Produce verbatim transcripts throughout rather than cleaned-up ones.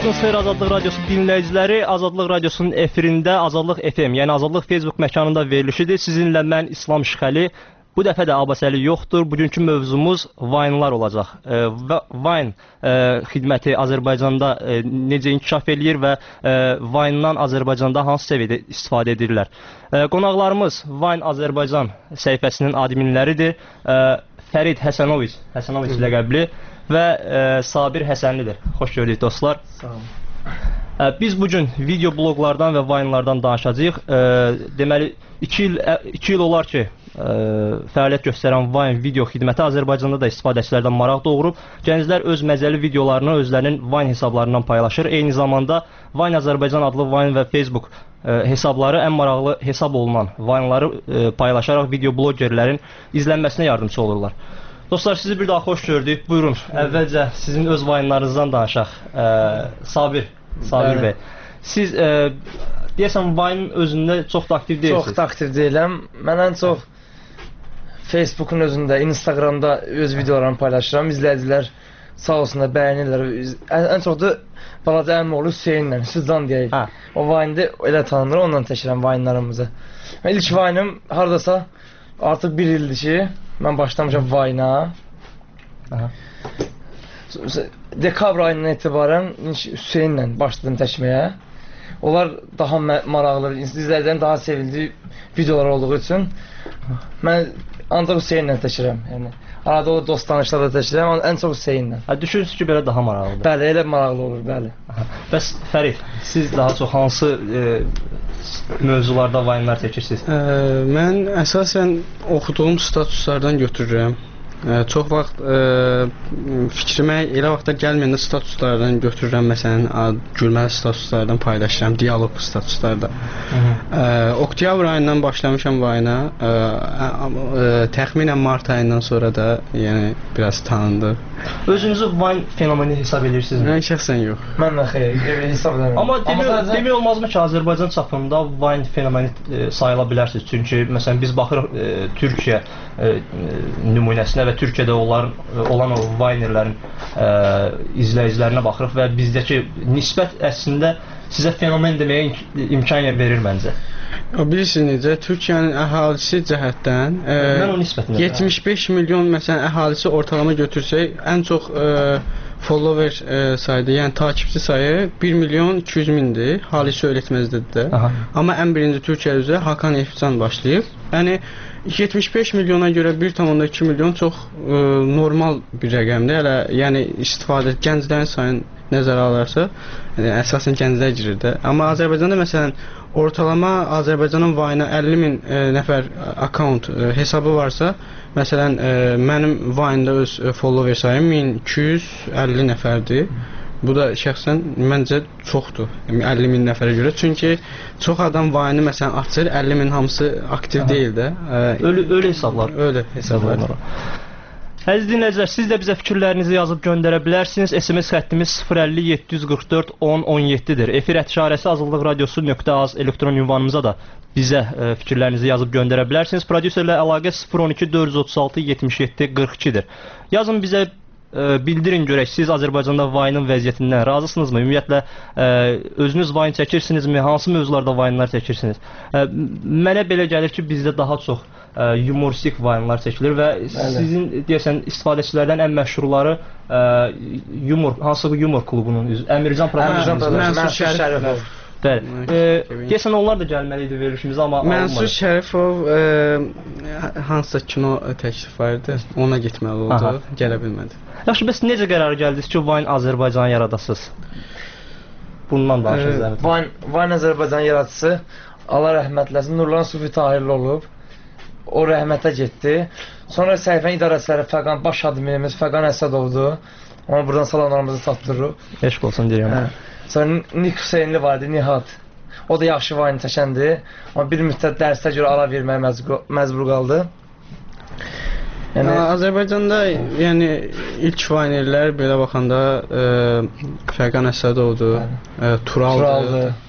Vaxtınız xeyir Azadlıq Radiosu dinləyiciləri. Azadlıq Radiosunun efirində Azadlıq F M, yəni Azadlıq Facebook məkanında verilişidir. Sizinlə mən İslam Şıxəli. Bu dəfə də Abbasəli yoxdur. Bugünkü mövzumuz Vine-lar olacaq. E, Vine e, xidməti Azərbaycanda e, necə inkişaf eləyir və e, Vine-dan Azərbaycanda hansı səviyyədə istifadə edirlər? E, qonaqlarımız Vine Azərbaycan səhifəsinin adminləridir. E, Fərid Həsənoviç, Həsənoviç ləqəbli və e, Sabir Həsənlidir. Xoş gördük dostlar. Sağ olun. E, biz bugün video bloglardan və Vine-lardan danışacağıq. E, deməli, iki il, iki il olar ki, e, fəaliyyət göstərən Vine video xidməti Azərbaycanda da istifadəçilərdən maraq doğurub. Gənclər öz məzəli videolarını özlərinin Vine hesablarından paylaşır. Eyni zamanda Vine Azərbaycan adlı Vine və Facebook e, hesabları ən maraqlı hesab olunan Vine-ları e, paylaşaraq video blogerlərin izlənməsinə yardımcı olurlar. Dostlar, sizi bir daha xoş gördük. Buyurun, əvvəlcə sizin öz Vine-larınızdan danışaq. E, Sabir, Sabir bəy. Siz e, deyəsən Vine-in özündə çox da aktiv deyilsiniz. Çox da aktiv deyiləm. Mən ən çox Facebook'un özündə, Instagramda öz videolarımı paylaşıram. İzləyicilər sağ olsunlar, bəyənirlər. Ən, ən çox da balaca əmim oğlu Hüseynlə, Süzdan deyək. Hə. O Vine-də elə tanınır, ondan təşkiləm Vine-larımızı. İlk Vine-ım haradasa artıq bir ildir ki, mən başlamışam Vine-a. Dekabr ayından etibarən Hüseynlə başladım təşməyə. Onlar daha maraqlı, izləyicilərin daha sevildiyi videolar olduğu üçün mən ancaq Hüseynlə təşirəm. Yəni, arada o dost tanışlarla təşirəm, amma ən çox Hüseynlə. Düşünürsünüz ki, belə daha maraqlıdır? Bəli, elə maraqlı olur, bəli. Bəs Fərid, siz daha çox hansı e, mövzularda Vine-lar çəkirsiniz? Ə, mən əsasən oxuduğum statuslardan götürürəm. Ə, çox vaxt ə, fikrimə elə vaxtlar gəlməyəndə statuslardan götürürəm. Məsələn, gülməli statuslardan paylaşıram, dialoq statuslarda. Ə, oktyabr ayından başlamışam Vine-a. Təxminən mart ayından sonra da yəni biraz tanındı. Özünüzü Vine fenomeni hesab edirsinizmi? Mən şəxsən yox. Mən də xeyr, hesab edirəm. Amma demək, demək olmazmı ki, Azərbaycan çapında Vine fenomeni e, sayıla bilərsiniz? Çünki məsələn biz baxırıq e, Türkiyə e, nümunəsinə və Türkiyədə olan, olan o Vinerlərin e, izləyicilərinə baxırıq və bizdəki nisbət əslində sizə fenomen deməyə imkan verir məncə. Bilirsiniz necə, Türkiyənin əhalisi cəhətdən e, yetmiş beş milyon məsələn əhalisi ortalama götürsək, ən çox e, follower e, sayıdır, yəni takipçi sayı bir milyon iki yüz mindir, Halis Öyrətməzdədir də. Aha. Amma ən birinci Türkiyə üzrə Hakan Efcan başlayıb. Yəni yetmiş beş milyona görə bir tam iki milyon çox e, normal bir rəqəmdir. Hələ yəni istifadə gənclərin sayını nəzərə alarsa, yəni, əsasən gənclər girir də. Amma Azərbaycanda məsələn ortalama Azərbaycanın Vine-a əlli min e, nəfər account e, hesabı varsa, məsələn e, mənim Vine-da öz e, follower sayım min iki yüz əlli nəfərdir. Bu da şəxsən məncə çoxdur, əlli min nəfərə görə. Çünki çox adam Vine-ı məsələn açır, əlli min hamısı aktiv Aha. deyil də. E, ölü, ölü hesablar. Ölü hesablar. Əziz dinləyicilər, siz də bizə fikirlərinizi yazıb göndərə bilərsiniz. S M S xəttimiz sıfır əlli yeddi yüz qırx dörd on on yeddidir. Efir ətişarəsi azadlıq radiosu nöqtə az elektron ünvanımıza da bizə e, fikirlərinizi yazıb göndərə bilərsiniz. Prodüserlə əlaqə sıfır on iki dörd yüz otuz altı yetmiş yeddi qırx ikidir. Yazın bizə e, bildirin görək, siz Azərbaycanda Vine-ın vəziyyətindən razısınızmı? Ümumiyyətlə, e, özünüz Vine çəkirsinizmi? Hansı mövzularda Vine-lar çəkirsiniz? E, mənə belə gəlir ki, bizdə daha çox humoristik Vine-lar çəkilir və Bəli. Sizin deyəsən istifadəçilərdən ən məşhurları ə, yumor, hansı yumor klubunun üzvü Əmircan Prodüksiya, Mənsur Şərifov. Bəli. E, deyəsən onlar da gəlməli idi verilişimizə, amma Mənsur Şərifov e, hansısa kino təklif var idi, ona getməli oldu, Aha. gələ bilmədi. Yaxşı, bəs necə qərara gəldiniz ki, Vine Azərbaycanı yaradasınız? Bundan danışırsınız. Vine, Vine Azərbaycan yaradıcısı Allah rəhmət eləsin, Nurlan Sufi Tahirli olub. O rəhmətə getdi. Sonra səhifənin idarəçiləri Fəqan, baş adminimiz Fəqan Əsədovdur. Ona buradan salamlarımızı çatdırırıq. Eşq olsun deyirəm. Hə. Sonra Nik Hüseynli vardı, Nihat. O da yaxşı Vine çəkəndir. Amma bir müddət dərsdə görə ara verməyə məcbur, məcbur qaldı. Yəni ya, Azərbaycanda yəni ilk Vinerlər belə baxanda e, Fəqan Əsədovdur, e, Turaldır. Turaldır.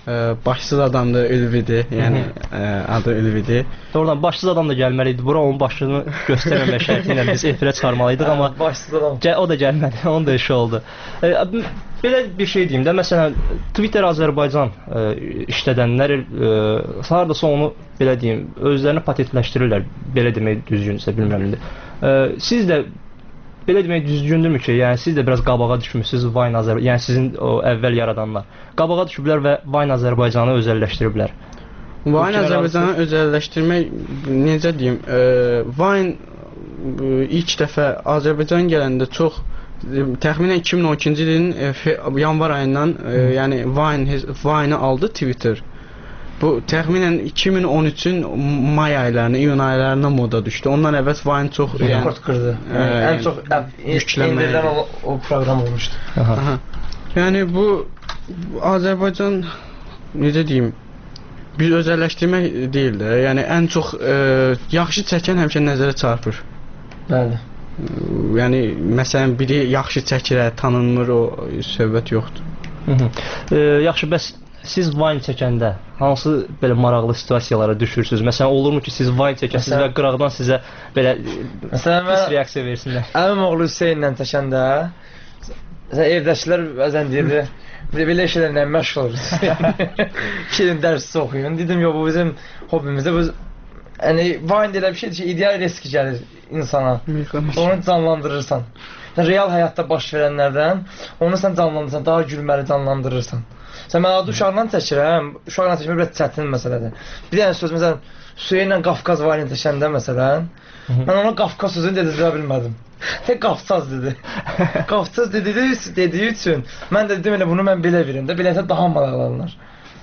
ə, başsız adamdır, Ülvidir. Yəni ə, adı Ülvidir. Doğrudan başsız adam da gəlməli idi bura, onun başını göstərməmək şərti ilə biz efirə çıxarmalıydıq, amma başsız adam. O da gəlmədi, onun da işi oldu. E, belə bir şey deyim də, məsələn, Twitter Azərbaycan e, işlədənlər e, hardasa onu belə deyim, özlərini patentləşdirirlər, belə demək düzgündürsə, bilmirəm indi. E, siz də belə demək düzgündürmü ki, yəni siz də biraz qabağa düşmüsünüz Vine Azərbaycan, yəni sizin o əvvəl yaradanlar qabağa düşüblər və Vine Azərbaycanı özəlləşdiriblər. Vine Azərbaycanı özəlləşdirmək, necə deyim, e, Vine e, ilk dəfə Azərbaycan gələndə çox təxminən iki min on ikinci ilin e, yanvar ayından e, yəni Vine Vine-ı aldı Twitter. Bu təxminən iki min on üçün may aylarına, iyun aylarına moda düşdü. Ondan əvvəl Vine çox yəni rekord qırdı. Yəni, yəni, ən çox indirilən o, o proqram olmuşdu. Aha. Aha. Yəni bu Azərbaycan necə deyim, biz özəlləşdirmək deyil də. Yəni ən çox e, yaxşı çəkən həmişə nəzərə çarpır. Bəli. Yəni məsələn biri yaxşı çəkir, tanınmır, o söhbət yoxdur. Hı -hı. E, yaxşı, bəs siz Vine çəkəndə hansı belə maraqlı situasiyalara düşürsünüz? Məsələn, olurmu ki, siz Vine çəkəsiniz və qıraqdan sizə belə məsələn pis reaksiya versinlər? Əmim oğlu Hüseynlə çəkəndə evdəkilər bəzən deyirdi, belə şeylərlə məşğul oluruz. Kilin dərsi oxuyun. Dedim, yox, bu bizim hobimizdə. Bu, yəni, Vine elə bir şeydir ki, ideal risk gəlir insana. Onu canlandırırsan. Real həyatda baş verənlərdən onu sən canlandırırsan, daha gülməli canlandırırsan. Sən mən adı uşaqla çəkirəm, uşaqla çəkmək biraz çətin məsələdir. Bir dənə söz, məsələn, Hüseynlə Qafqaz Vine çəkəndə, məsələn, mən ona Qafqaz sözünü dedirə bilmədim. Tek Qafqaz dedi. Qafqaz dediyi, dediyi üçün mən də dedim, elə bunu mən belə verim də, beləsə daha maraqlanırlar.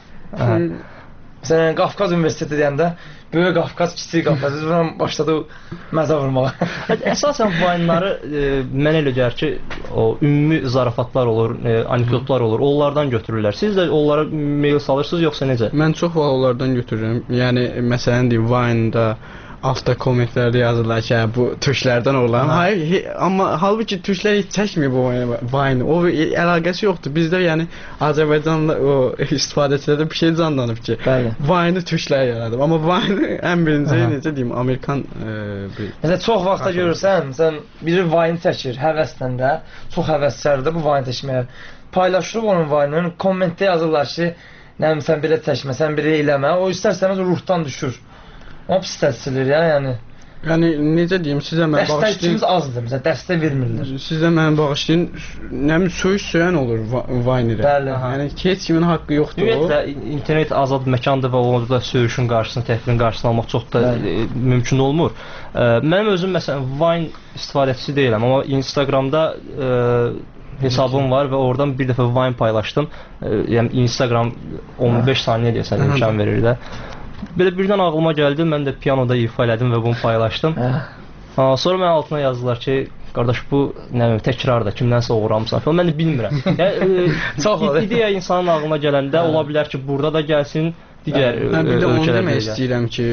Məsələn, Qafqaz Universiteti deyəndə, böyük Qafqaz, kiçik Qafqaz, biz buna başladı məzə vurmağa. Əsasən Vine-ları e, mənə elə gəlir ki, o ümumi zarafatlar olur, e, anekdotlar olur, onlardan götürürlər. Siz də onlara mail salırsınız, yoxsa necə? Mən çox vaxt onlardan götürürəm. Yəni, məsələn deyim, Vine-da altta kommentlərdə yazırlar ki, bu türklərdən olan. Hayır, amma halbuki türklər heç çəkmir bu Vine. O əlaqəsi yoxdur. Bizdə yəni Azərbaycanla o istifadəçilərdə bir şey canlanıb ki, Vine-ı türklər yaradıb. Amma Vine ən birinci necə deyim, Amerikan e, bir... Məsələn, çox vaxtda görürsən, sən biri Vine çəkir, həvəslə də, çox həvəskardır bu Vine çəkməyə. Paylaşırıb onun Vine-ını, kommentdə yazırlar ki, nəyim sən belə çəkmə, sən belə eləmə. O istərsəniz ruhdan düşür. O pis təsirlir ya, yəni. Yəni, necə deyim, sizə mən bağışlayın... Dəstəkçimiz azdır, məsələn, dəstək vermirlər. Sizə mən bağışlayın, nəmin söyüş söyən olur Vine-ilə. Bəli. Yəni, heç kimin haqqı yoxdur o. Ümumiyyətlə, internet azad məkandır və orada söyüşün qarşısını, təhqilin qarşısını almaq çox da e, mümkün olmur. E, mənim özüm, məsələn, Vine istifadəçisi deyiləm, amma Instagramda e, hesabım var və oradan bir dəfə Vine paylaşdım. E, yəni, Instagram on beş saniyə deyəsən imkan verir də. Belə birdən ağlıma gəldi, mən də piyanoda ifa elədim və bunu paylaşdım. Ha, sonra mən altına yazdılar ki, qardaş bu nə bileyim təkrarda kimdənsə oğurlamısan falan. Mən də bilmirəm. Yəni e, ideya insanın ağlına gələndə ola bilər ki, burada da gəlsin, digər ölkələrdə. Mən bir də onu demək istəyirəm ki,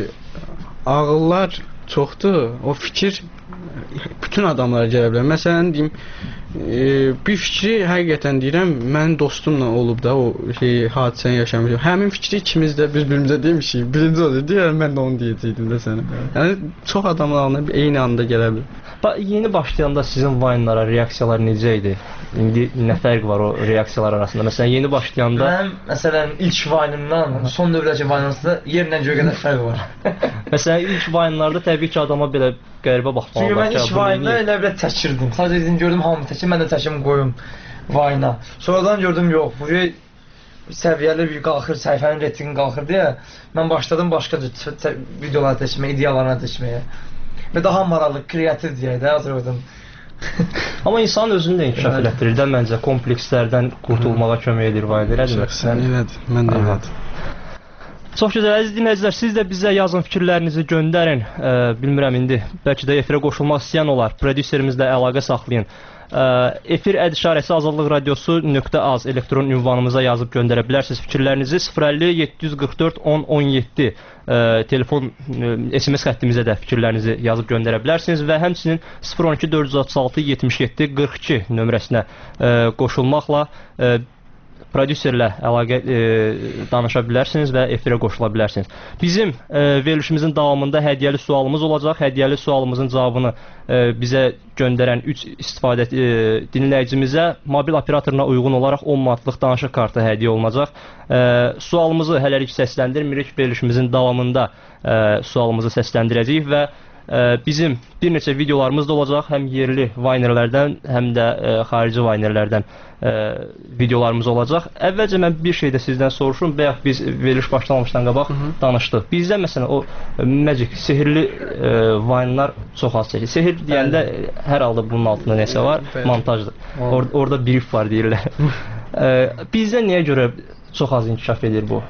ağıllar çoxdur, o fikir bütün adamlara gələ bilər. Məsələn deyim, e, bir fikri həqiqətən deyirəm, mənim dostumla olub da o şey hadisəni yaşamışam. Həmin fikri ikimiz də bir-birimizə demişik. Birinci olur, deyirəm mən də onu deyəcəkdim də sənə. Yəni çox adamın ağlına eyni anda gələ bilər. Ba yeni başlayanda sizin Vine-lara reaksiyalar necə idi? İndi nə fərq var o reaksiyalar arasında? Məsələn, yeni başlayanda mənim məsələn ilk Vine-imdan son dövrəcə Vine-ımda yerlə göyə qədər fərq var. Məsələn, ilk Vine-larda təbii ki, adama belə qəribə baxmalı. Çünki mən ilk Vine-da elə belə çəkirdim. Sadəcə dedim, gördüm hamı çəkir, mən də çəkim qoyum Vine-a. Sonradan gördüm, yox, bu səviyyəli bir qalxır, səhifənin reytingi qalxır deyə mən başladım başqa videolar çəkməyə, ideyalarına çəkməyə. Və daha maraqlı, kreativ deyək də Azərbaycan. Amma insan özünü də inkişaf elətdirir də məncə, komplekslərdən qurtulmağa kömək edir Vine, elədir mi? Sən elədir, mən də elədir. Çox gözəl, əziz dinləyicilər, siz də bizə yazın, fikirlərinizi göndərin. E, bilmirəm indi, bəlkə də efirə qoşulmaq istəyən olar, prodüserimizlə əlaqə saxlayın. E, efir əd işarəsi azadlıq radiosu nöqtə az elektron ünvanımıza yazıb göndərə bilərsiniz fikirlərinizi. sıfır əlli yeddi yüz qırx dörd on on yeddi e, telefon e, S M S xəttimizə də fikirlərinizi yazıb göndərə bilərsiniz və həmçinin sıfır on iki dörd yüz otuz altı yetmiş yeddi qırx iki nömrəsinə e, qoşulmaqla e, prodüserlə əlaqə e, danışa bilərsiniz və efirə qoşula bilərsiniz. Bizim e, verilişimizin davamında hədiyyəli sualımız olacaq. Hədiyyəli sualımızın cavabını e, bizə göndərən üç istifadə e, dinləyicimizə mobil operatoruna uyğun olaraq on manatlıq danışıq kartı hədiyyə olunacaq. E, sualımızı hələlik səsləndirmirik. Verilişimizin davamında e, sualımızı səsləndirəcəyik və bizim bir neçə videolarımız da olacaq, həm yerli Vaynerlərdən, həm də ə, xarici Vaynerlərdən ə, videolarımız olacaq. Əvvəlcə mən bir şey də sizdən soruşum, bayaq biz veriliş başlamamışdan qabaq Hı -hı. danışdıq. Bizdə məsələn o magic, sehirli ə, Vaynelar çox az çəkir. Sehir deyəndə Bəli. hər halda bunun altında nəsə var, Bəli. montajdır. Or orada brief var deyirlər. ə, bizdə niyə görə çox az inkişaf edir bu?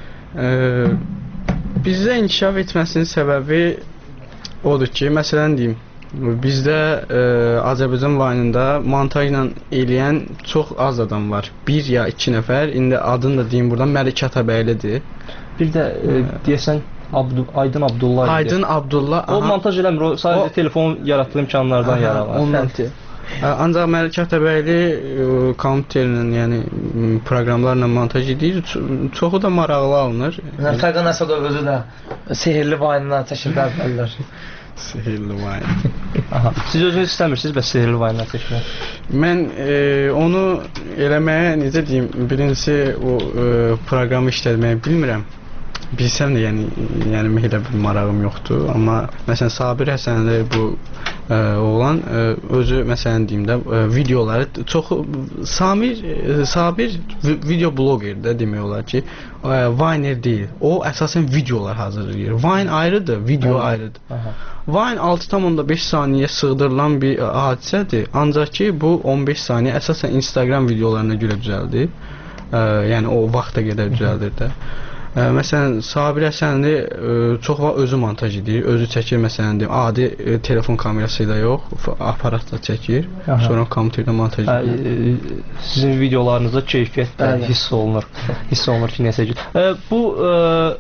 Ə, bizdə inkişaf etməsinin səbəbi odur ki, məsələn deyim, bizdə e, Azərbaycan Vayne'ında montajla eləyən çox az adam var. Bir ya iki nəfər, indi adını da deyim buradan, Məlik Atabəylidir. Bir də e, deyəsən Abdu Aydın Abdullah. Aydın Abdullah. O aha. montaj eləmir, o sadəcə o, telefon yaratdığı imkanlardan yararlanır. Ondan. Ancaq Məlik Atabəyli e, kompüterlə, yəni proqramlarla montaj edir. Çoxu da maraqlı alınır. Fərqan Əsədov özü də sehirli Vayne'dan çəkildi əvvəllər. Sehirli Vayne. Aha. Siz özünüz istəmirsiniz bəs sehirli Vayne'dan çəkmək? Mən e, onu eləməyə necə deyim, birincisi o e, proqramı işlətməyi bilmirəm. Bilsəm də yəni yəni elə bir marağım yoxdur, amma məsələn Sabir Həsənli bu ə, oğlan ə, özü məsələn deyim də ə, videoları çox Samir ə, Sabir video bloqerdir demək olar ki, ə, Vayner deyil. O əsasən videolar hazırlayır. Vayne ayrıdır, video Aha. ayrıdır. Aha. Vayne altı tam beş saniyə sığdırılan bir hadisədir. Ancaq ki bu on beş saniyə əsasən Instagram videolarına görə düzəldir. Ə, yəni o vaxta qədər düzəldir də. Ə, məsələn, Sabir Həsənli ə, çox vaxt özü montaj edir, özü çəkir, məsələn, deyim, adi ə, telefon kamerası ilə yox, aparatla çəkir, Aha. sonra kompüterdə montaj edir. Sizin videolarınızda keyfiyyət də hiss olunur, hiss olunur ki, nəsə ki. Ə, bu ə,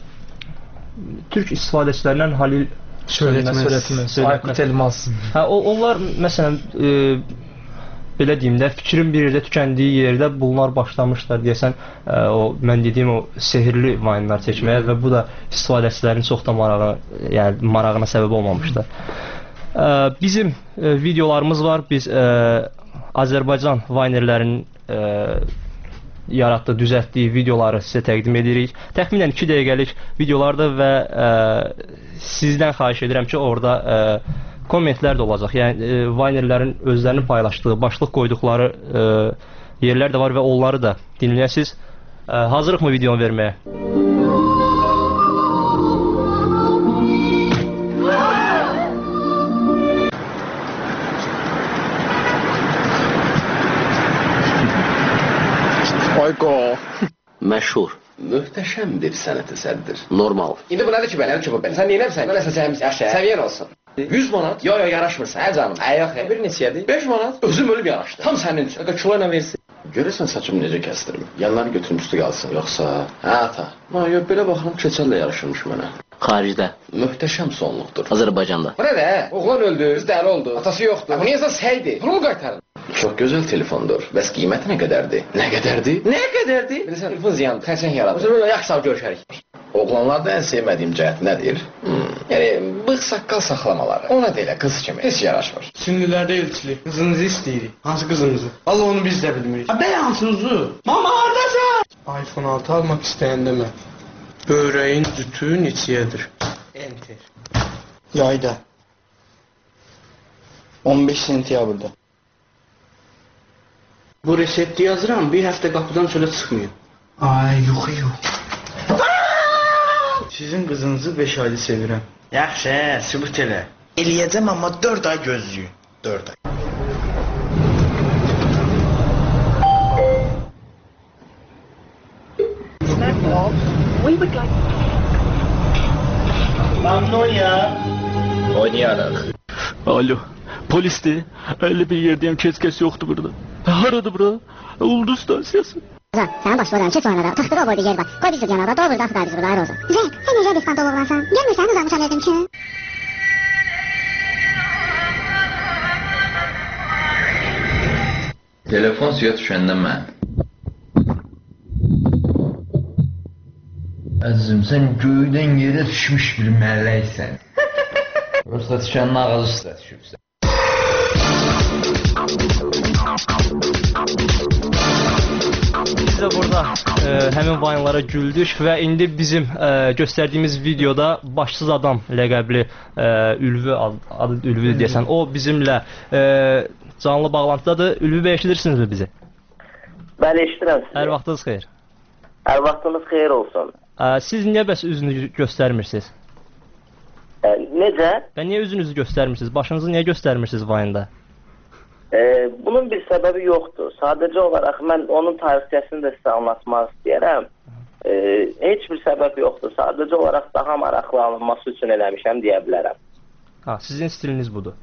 türk istifadəçilərindən Halil Söylətməz, Aykut Elmas. Hə, onlar, məsələn, ə, belə deyim də, fikrin bir yerdə tükəndiyi yerdə bunlar başlamışlar deyəsən, ə, o mən dediyim o sehirli Vayne'lar çəkməyə və bu da istifadəçilərin çox da marağı, yəni marağına səbəb olmamışdı. Ə, bizim ə, videolarımız var. Biz ə, Azərbaycan Vaynerlərinin ə, yaratdığı, düzəltdiyi videoları sizə təqdim edirik. Təxminən iki dəqiqəlik videolardır və ə, sizdən xahiş edirəm ki, orada ə, kommentlər də olacaq. Yəni e, Vaynerlərin özlərini paylaşdığı, başlıq qoyduqları e, yerlər də var və onları da dinləyəsiniz. E, hazırlıqmı videonu verməyə? Ayqo. Məşhur. Möhtəşəm bir sənət əsəridir. Normal. İndi bu nədir ki, belə? Nədir ki bu belə? Sən neynəmsən? Mən əsəcəyimiz yaşa. Səviyyən olsun. yüz manat? Yo yo yaraşmırsan. Hə canım. Hə yox ya. Bir neçədir? beş manat. Özüm ölüb yaraşdı. Tam sənin üçün. Qaqa kilo ilə versin. Görəsən saçımı necə kəsdirim? Yanları götürüm üstü qalsın. Yoxsa, hə ata. Ha, yox belə baxıram keçəllə yarışırmış mənə. Xaricdə. Möhtəşəm sonluqdur. Azərbaycanda. Bu nə də? Oğlan öldü, qız dəli oldu. Atası yoxdur. Bu niyəsə səydi. Pulunu qaytarın. Çox gözəl telefondur. Bəs qiyməti nə qədərdir? Nə qədərdir? Nə qədərdir? Bilirsən, telefon ziyandır. Xərçəng yaradır. Böyle yaxşı sağ görüşərik. Oğlanlarda ən sevmədiyim cəhət nədir? Hmm. Yəni, bığ saqqal saxlamaları. Ona da elə qız kimi. Heç yaraşmır. Sünnülərdə elçilik. Qızınızı istəyirik. Hansı qızınızı? Allah onu biz də bilmirik. Ha, bəy hansınızı? Mama, haradasan? iPhone altı almaq istəyəndə mən. Böreğin cütü neçəyədir? Enter. Yayda. on beş sentyabrda. Bu resepti yazıram, bir həftə qapıdan çölə çıxmayın. Ay, yox, yox. Sizin qızınızı beş ayda sevirəm. Yaxşı, sübut elə. Eləyəcəm, amma dörd ay gözləyin. dörd ay. Magnolia. Oynayarıq. Alo, polisdir. elli bir yerdəyəm, keç-keç yoxdur burada. Haradır bura? Ulduz stansiyası. Can, sənin başvurdan keç oynada, taxtıda o boyda yer var. Qoy biz yanada, doğru da axıda biz burada, ayrı olsun. Zək, sən necə bir fantol oğlansan? Gəlmirsən, uzanmışam verdim ki. Telefon suya düşəndə mən Əzizim, sən göydən yerə düşmüş bir mələksən. Yoxsa düşənin ağacı üstə düşübsən. Biz də burada e, həmin vayınlara güldük və indi bizim e, göstərdiyimiz videoda başsız adam ləqəbli e, Ülvi adı Ülvi deyəsən, o bizimlə e, canlı bağlantıdadır. Ülvi bəy, eşidirsinizmi bizi? Bəli, eşidirəm sizi. Hər vaxtınız xeyir. Hər vaxtınız xeyir olsun. E, siz niyə bəs üzünü göstərmirsiniz? E, necə? Və niyə üzünüzü göstərmirsiniz? Başınızı niyə göstərmirsiniz vayında? Ee, bunun bir səbəbi yoxdur. Sadəcə olaraq mən onun tarixçəsini də sizə anlatmaq istəyərəm. Ee, heç bir səbəb yoxdur. Sadəcə olaraq daha maraqlı alınması üçün eləmişəm deyə bilərəm. Ha, sizin stiliniz budur.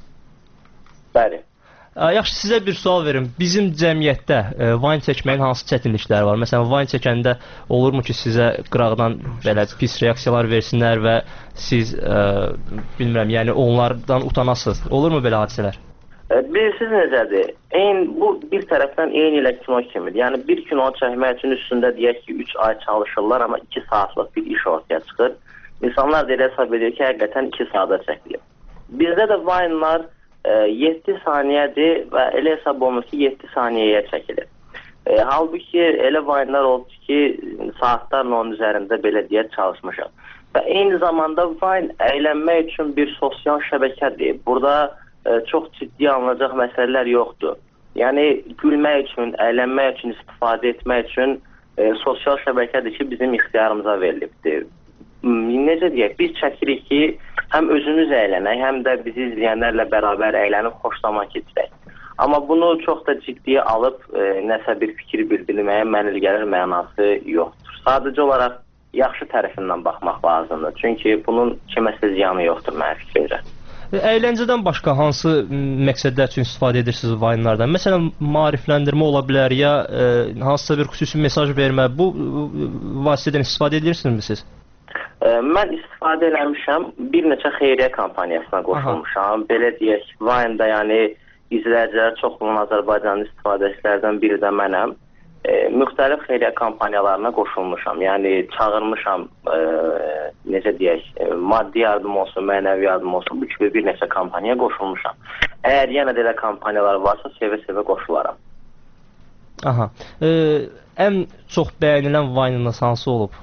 Bəli. Ə, yaxşı, sizə bir sual verim. Bizim cəmiyyətdə e, vayn çəkməyin hansı çətinlikləri var? Məsələn, vayn çəkəndə olurmu ki, sizə qıraqdan belə pis reaksiyalar versinlər və siz, e, bilmirəm, yəni onlardan utanasınız? Olurmu belə hadisələr? Bilirsiniz necədir? Eyni, bu bir tərəfdən eyni ilə kino kimidir. Yəni bir kino çəkmək üçün üstündə deyək ki, üç ay çalışırlar, amma iki saatlıq bir iş ortaya çıxır. İnsanlar da elə hesab edir ki, həqiqətən iki saata çəkilir. Bizdə də vaynlar e, yeddi saniyədir və elə hesab olunur ki, yeddi saniyəyə çəkilir. E, halbuki elə vaynlar oldu ki, saatlarla onun üzərində belə deyək çalışmışam. Və eyni zamanda vayn əylənmək üçün bir sosial şəbəkədir. Burada çox ciddi alınacaq məsələlər yoxdur. Yəni, gülmək üçün, əylənmək üçün, istifadə etmək üçün e, sosial şəbəkədir ki, bizim ixtiyarımıza verilibdir. Necə deyək, biz çəkirik ki, həm özümüz əylənək, həm də bizi izləyənlərlə bərabər əylənib xoşlamaq keçirək. Amma bunu çox da ciddiyə alıb, e, nəsə bir fikir bildirməyə mənil gəlir mənası yoxdur. Sadəcə olaraq yaxşı tərəfindən baxmaq lazımdır. Çünki bunun kiməsə ziyanı yoxdur mənim fikrimcə. Əyləncədən başqa hansı məqsədlər üçün istifadə edirsiniz vayınlardan? Məsələn, maarifləndirmə ola bilər, ya e, hansısa bir xüsusi mesaj vermə, bu vasitədən istifadə edirsinizmi siz? E, mən istifadə eləmişəm, bir neçə xeyriyyə kampaniyasına qoşulmuşam. Aha. Belə deyək, vayında yəni izləyicilər çox olan Azərbaycanın istifadəçilərdən biri də mənəm. E, müxtəlif xeyriyyə kampaniyalarına qoşulmuşam. Yəni çağırmışam, e, necə deyək, e, maddi yardım olsun, mənəvi yardım olsun, bu kimi bir neçə kampaniyaya qoşulmuşam. Əgər yenə də elə kampaniyalar varsa, sevə-sevə qoşularam. Aha. E, ən çox bəyənilən vaynınız hansı olub?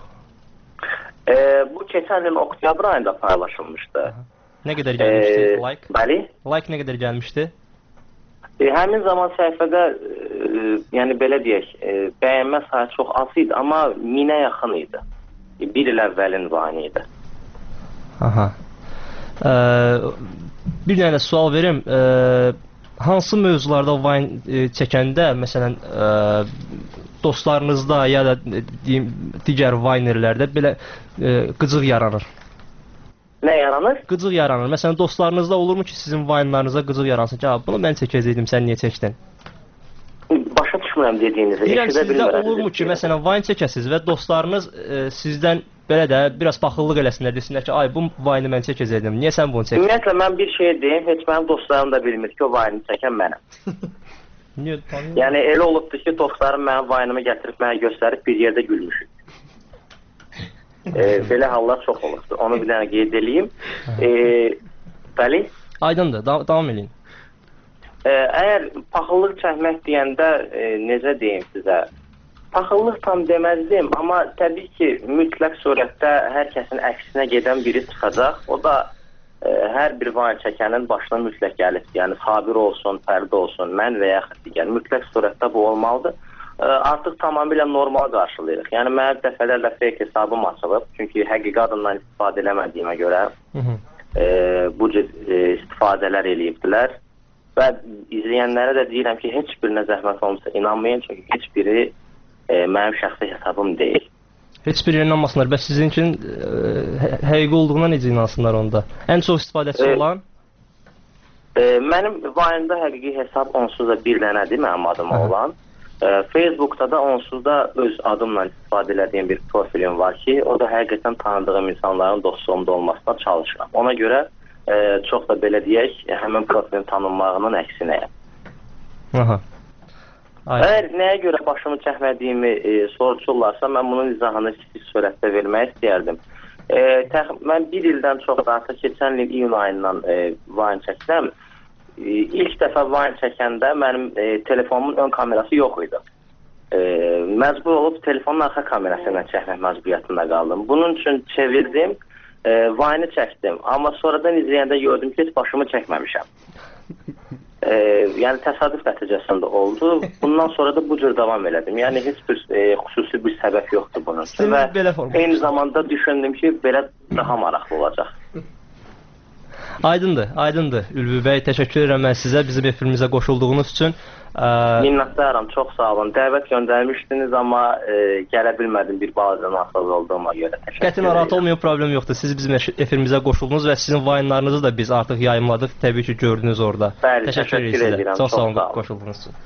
E, bu keçən il oktyabr ayında paylaşılmışdı. Aha. Nə qədər gəlmişdi? E, like? Bəli. Like nə qədər gəlmişdi? E, həmin zaman səhifədə e, yəni belə deyək, e, bəyənmə sayı çox az idi, amma minə yaxın idi. E, bir il əvvəlin vayını idi. Aha. E, bir dənə sual verim. E, hansı mövzularda vayn e, çəkəndə, məsələn, e, dostlarınızda ya da e, deyim, digər vaynerlərdə belə e, qıcıq yaranır? Nə yaranır? Qıcıq yaranır. Məsələn, dostlarınızda olurmu ki, sizin vaynlarınıza qıcıq yaransın ki, bunu mən çəkəcəkdim, sən niyə çəkdin? Başa düşmürəm dediyinizi. Deyirəm, sizdə olurmu ki, məsələn, vayn çəkəsiniz və dostlarınız e, sizdən belə də biraz paxıllıq eləsinlər, desinlər ki, ay, bu vayını mən çəkəcəkdim, niyə sən bunu çəkdin? Ümumiyyətlə, mən bir şey deyim, heç mənim dostlarım da bilmir ki, o vayını çəkən mənəm. Niyə? Yəni, elə olubdur ki, dostlarım mənim vayınımı gətirib mənə göstərib bir yerdə gülmüşük. E, belə hallar çox olubdur. Onu bir dənə qeyd edeyim. E, bəli? Aydındır, da davam edin. E, əgər paxıllıq çəkmək deyəndə e, necə deyim sizə? Paxıllıq tam deməzdim, amma təbii ki, mütləq surətdə hər kəsin əksinə gedən biri çıxacaq. O da e, hər bir vayn çəkənin başına mütləq gəlib. Yəni, Sabir olsun, Fərdi olsun, mən və yaxud digər. Mütləq surətdə bu olmalıdır. Artıq tamamilə normal qarşılayırıq. Yəni, mənim dəfələrlə fake hesabım açılıb. Çünki həqiqi adından istifadə eləmədiyimə görə hı -hı. E, bu cür e, istifadələr eləyibdilər. Və izləyənlərə də deyirəm ki, heç birinə zəhmət olmasa inanmayın. Çünki heç biri e, mənim şəxsi hesabım deyil. Heç biri inanmasınlar. Bəs sizin üçün e, həqiqi olduğuna necə inansınlar onda? Ən çox istifadəçi e, olan? E, mənim vayında həqiqi hesab onsuz da bir dənədir mənim adıma Aha. olan. Facebook'da da onsuz da öz adımla istifadə edədiyim bir profilim var ki, o da həqiqətən tanıdığım insanların dostluğumda olmasına çalışıram. Ona görə e, çox da belə deyək, həmin profilin tanınmağının əksinəyəm. Aha. Əgər nəyə görə başımı çəkmədiyimi e, soruşurlarsa, mən bunun izahını kiçik sürətdə vermək istəyərdim. E, təx mən bir ildən çox artıq keçən il iyun ayından e, Vine çəkdim. E, ilk dəfə Vine çəkəndə mənim e, telefonumun ön kamerası yox idi. E, məcbur olub telefonun arxa kamerası ilə çəkmək məcburiyyətində qaldım. Bunun üçün çevirdim, e, Vine'ı çəkdim. Amma sonradan izləyəndə gördüm ki, heç başımı çəkməmişəm. E, yəni təsadüf nəticəsində oldu. Bundan sonra da bu cür davam elədim. Yəni heç bir e, xüsusi bir səbəb yoxdur bunun üçün. Və eyni zamanda düşündüm ki, belə daha maraqlı olacaq. Aydındır, aydındır. Ülvi bəy, təşəkkür edirəm mən sizə bizim efirimizə qoşulduğunuz üçün. Ə... Minnətdaram, çox sağ olun. Dəvət göndərmişdiniz, amma e, gələ bilmədim bir balaca nasıl olduğuma görə. Qəti narahat olmayan, problem yoxdur. Siz bizim efirimizə qoşuldunuz və sizin Vine'larınızı da biz artıq yayımladıq. Təbii ki, gördünüz orada. Bəli, təşəkkür, təşəkkür edirəm. Çox sağ olun qoşulduğunuz üçün.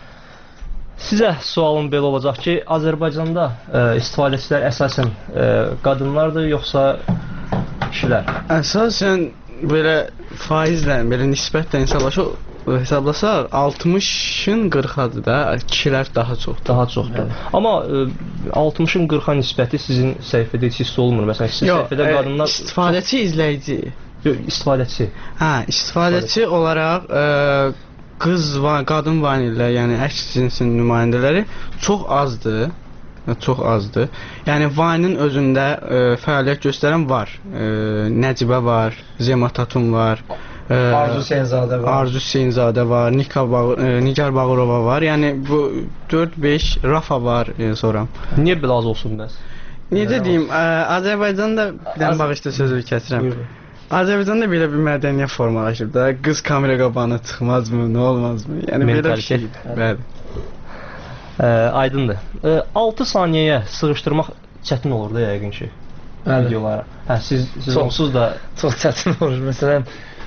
Sizə sualım belə olacaq ki, Azərbaycanda ə, istifadəçilər əsasən ə, qadınlardır, yoxsa kişilər? Əsasən belə faizlə, belə nisbətlə hesablaşır. Hesablasaq altmışın qırxadır da, kişilər daha çoxdur. Daha çoxdur. Evet. Amma ə, altmışın qırxa nisbəti sizin səhifədə heç hiss olmur. Məsələn, sizin Yox, səhifədə qadınlar... Yox, istifadəçi, çox... izləyici. Yox, istifadəçi. Hə, istifadəçi olaraq ə, qız və qadın vanillər, yəni əks cinsin nümayəndələri çox azdır. Çox azdır. Yəni Vine'ın özündə ə, fəaliyyət göstərən var. Ə, Nəcibə var, Zema Tatun var. Ə, Arzu Hüseynzadə var. Arzu Hüseynzadə var, Nika Bağ ə, Nigar Bağırova var. Yəni bu dörd beş Rafa var ə, sonra. Niyə belə az olsun bəs? Necə deyim, ə, Azərbaycanda bir dənə bağışda sözü kəsirəm. Azərbaycanda belə bir mədəniyyət formalaşıb da, qız kamera qabağına çıxmazmı, nə olmazmı? Yəni belə bir şey. Bəli. Ə, aydındır. Ə, altı saniyəyə sığışdırmaq çətin olur da yəqin ki. Bəli. Videolara. Hə, siz siz çox, onsuz da çox çətin olur. Məsələn,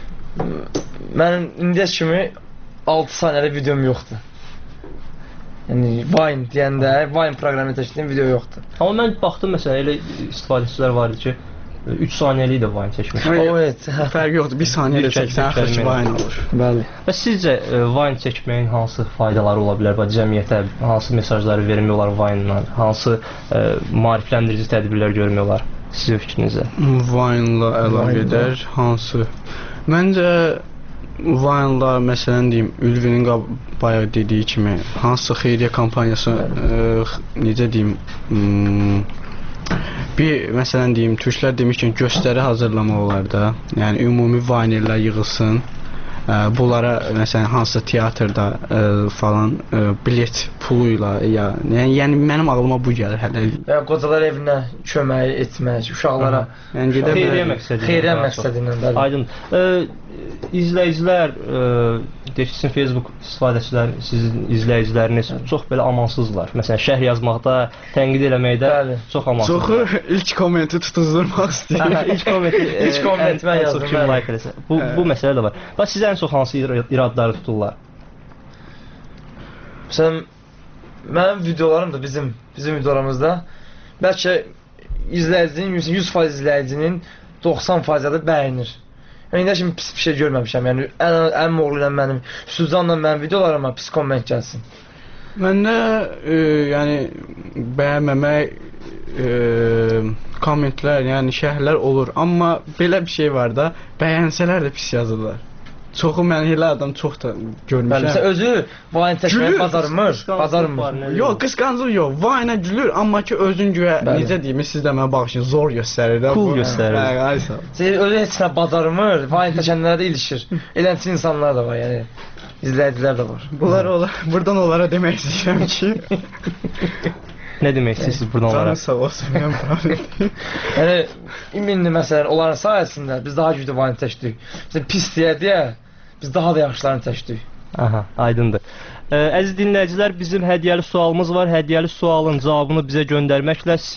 mənim indiyə kimi altı saniyəlik videom yoxdur. Yəni Vine deyəndə, Vine proqramı təşkil video yoxdur. Amma mən baxdım məsələn elə istifadəçilər var idi ki, üç saniyəlik də Vine çəkmiş. Evet, fərqi yoxdur. bir saniyədə çəksən, axır ki, Vine olur. Bəli. Və sizcə Vine çəkməyin hansı faydaları ola bilər? Bax, cəmiyyətə hansı mesajları vermək olar Vine-la? Hansı ə, maarifləndirici tədbirlər görmək olar sizin fikrinizə? Vine-la əlaqə edər, hansı? Məncə Vine-la, məsələn deyim, Ülvinin bayaq dediyi kimi, hansı xeyriyyə kampaniyası, ə, necə deyim, ım, bir, məsələn deyim, türklər demişkən göstəri hazırlamaq olar da, yəni ümumi Vine'lər yığılsın, ə, bunlara, məsələn, hansısa teatrda ə, falan ə, bilet puluyla, ya, yəni, yəni mənim ağlıma bu gəlir hələ. Və qocalar evinə kömək etmək, uşaqlara, yəni, xeyriyyə məqsədi. Xeyriyyə məqsədi ilə, bəli. Aydın. Ə, izləyicilər, deyək ki, sizin Facebook istifadəçiləri, sizin izləyiciləriniz çox belə amansızlar. Məsələn, şərh yazmaqda, tənqid eləməkdə bəli, çox amansızlar. Çoxu ilk kommenti tutuzdurmaq istəyir. İlk kommenti, ilk kommenti mən yazdım. Kim like eləsə. Bu, bu məsələ də var. Bax, sizə ən çox hansı iradları tuturlar? Məsələn, mənim videolarım da bizim, bizim videolarımızda bəlkə izləyicinin, yüz faiz izləyicinin doxsan faiz da bəyənir. Yəni, indi şimdi pis bir şey görməmişəm. Yəni, ən, ən oğlu ilə mənim, Suzanla mənim videolarıma pis komment gəlsin. Məndə, e, yəni, bəyənməmək e, kommentlər, yəni şərhlər olur. Amma belə bir şey var da, bəyənsələr də pis yazırlar. Çoxu mən elə adam çox da görmüşəm. Məsələn, özü Vine çəkməyi bacarmır, bacarmır. Yox, qısqanclıq yox. Vine-a gülür, amma ki özün güya, necə deyim, siz də mənə baxışın, zor göstərir də. Cool göstərir. Hə, aysa. Özü heç nə bacarmır, Vine çəkənlərə də ilişir. Eləncə insanlar da var, yəni izləyicilər də var. Bunlar olar, buradan onlara demək istəyirəm ki, nə demək istəyirsiniz buradan onlara? Canı sağ olsun, mən problem. Yəni, indi məsələn, onların sayəsində biz daha güclü Vine çəkdik. Məsələn, pis deyə deyə, biz daha da yaxşılarını çəkdik. Aha, aydındır. Ə, əziz dinləyicilər, bizim hədiyyəli sualımız var. Hədiyyəli sualın cavabını bizə göndərməklə siz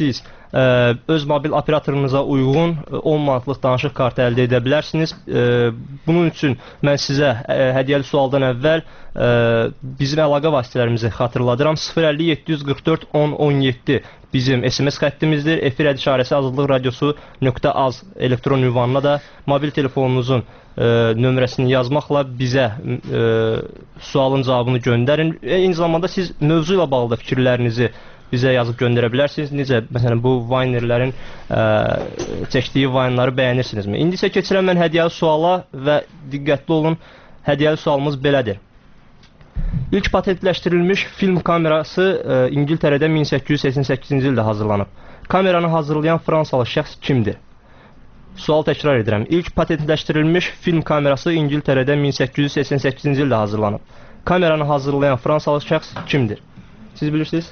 ə, öz mobil operatorunuza uyğun on manatlıq danışıq kartı əldə edə bilərsiniz. Ə, bunun üçün mən sizə ə, hədiyyəli sualdan əvvəl ə, bizim əlaqə vasitələrimizi xatırladıram. sıfır əlli yeddi yüz qırx dörd on on yeddi bizim S M S xəttimizdir. Efir əd işarəsi azadlıq radiosu nöqtə az elektron ünvanına da mobil telefonunuzun ə, nömrəsini yazmaqla bizə ə, sualın cavabını göndərin. Eyni zamanda siz mövzu ilə bağlı da fikirlərinizi bizə yazıb göndərə bilərsiniz. Necə, məsələn, bu Vinerlərin ə, çəkdiyi Vine'ları bəyənirsinizmi? İndi isə keçirəm mən hədiyyəli suala və diqqətli olun, hədiyyəli sualımız belədir. İlk patentləşdirilmiş film kamerası ə, İngiltərədə min səkkiz yüz səksən səkkizinci ildə hazırlanıb. Kameranı hazırlayan Fransalı şəxs kimdir? Sual təkrar edirəm. İlk patentləşdirilmiş film kamerası İngiltərədə min səkkiz yüz səksən səkkizinci ildə hazırlanıb. Kameranı hazırlayan Fransalı şəxs kimdir? Siz bilirsiniz?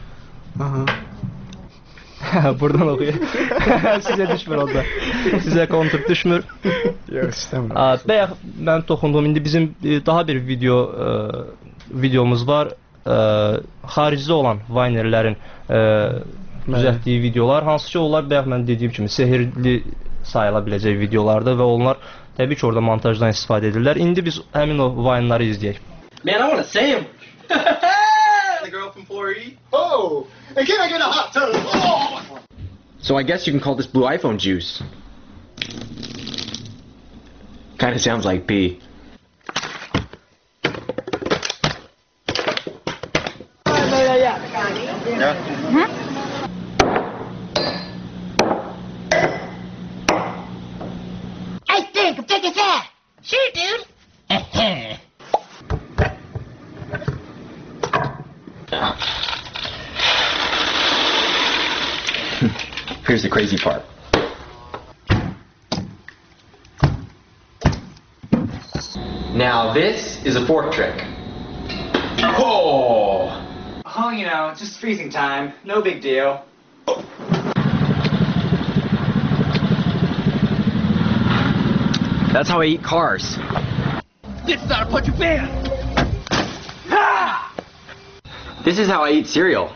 Aha. Buradan oxuyur. Sizə düşmür onda. Sizə kontur düşmür. Yox, istəmirəm. Bəyək mən toxundum. İndi bizim daha bir video ə, videomuz var. Ə, xaricdə olan Vinerlərin düzəltdiyi videolar. Hansı ki, onlar bəyək mən dediyim kimi sehirli sayıla biləcək videolardır və onlar təbii ki, orada montajdan istifadə edirlər. İndi biz həmin o Vine'ları izləyək. Man, I want a sandwich. The girl from four E. Oh, and can I get a hot tub? Oh. So I guess you can call this blue iPhone juice. Kind of sounds like pee. Yeah. Huh? I think, take a shot. Sure, dude. Here's the crazy part. Now this is a fork trick. Oh! Oh, you know, just freezing time. No big deal. That's how I eat cars. This is how to punch a fan. This is how I eat cereal.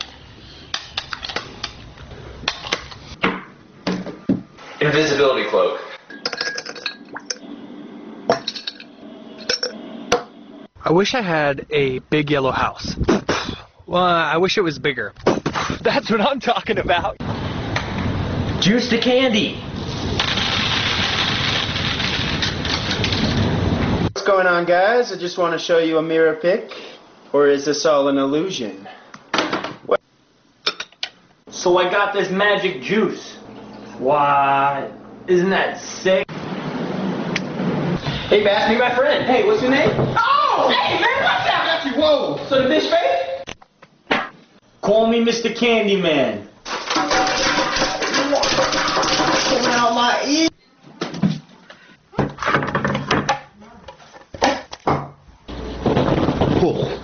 Invisibility cloak. I wish I had a big yellow house. Well, I wish it was bigger. That's what I'm talking about. Juice to candy. What's going on, guys? I just want to show you a mirror pic. Or is this all an illusion? What? So I got this magic juice. Why, isn't that sick? Hey, Bass, meet my friend. Hey, what's your name? Oh, hey, man, what's that? Got you, whoa. So the bitch fake? Call me Mister Candyman. Coming out my ear. Oh.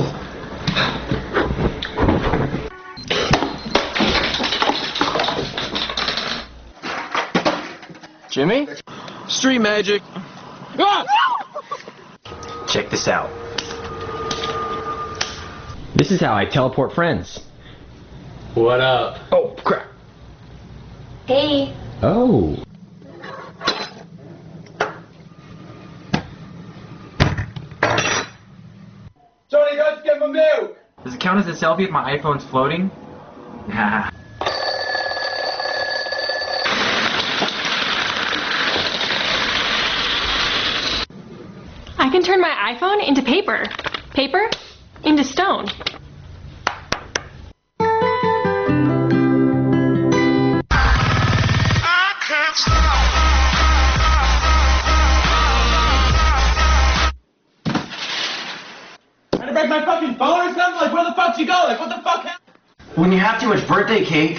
Jimmy? Street magic. Ah! Check this out. This is how I teleport friends. What up? Oh, crap. Hey. Oh. Johnny, go get my milk. Does it count as a selfie if my iPhone's floating? Nah. I can turn my iPhone into paper. Paper into stone. Trying to break my fucking phone or something? Like, where the fuck you go? Like, what the fuck happened? When you have too much birthday cake.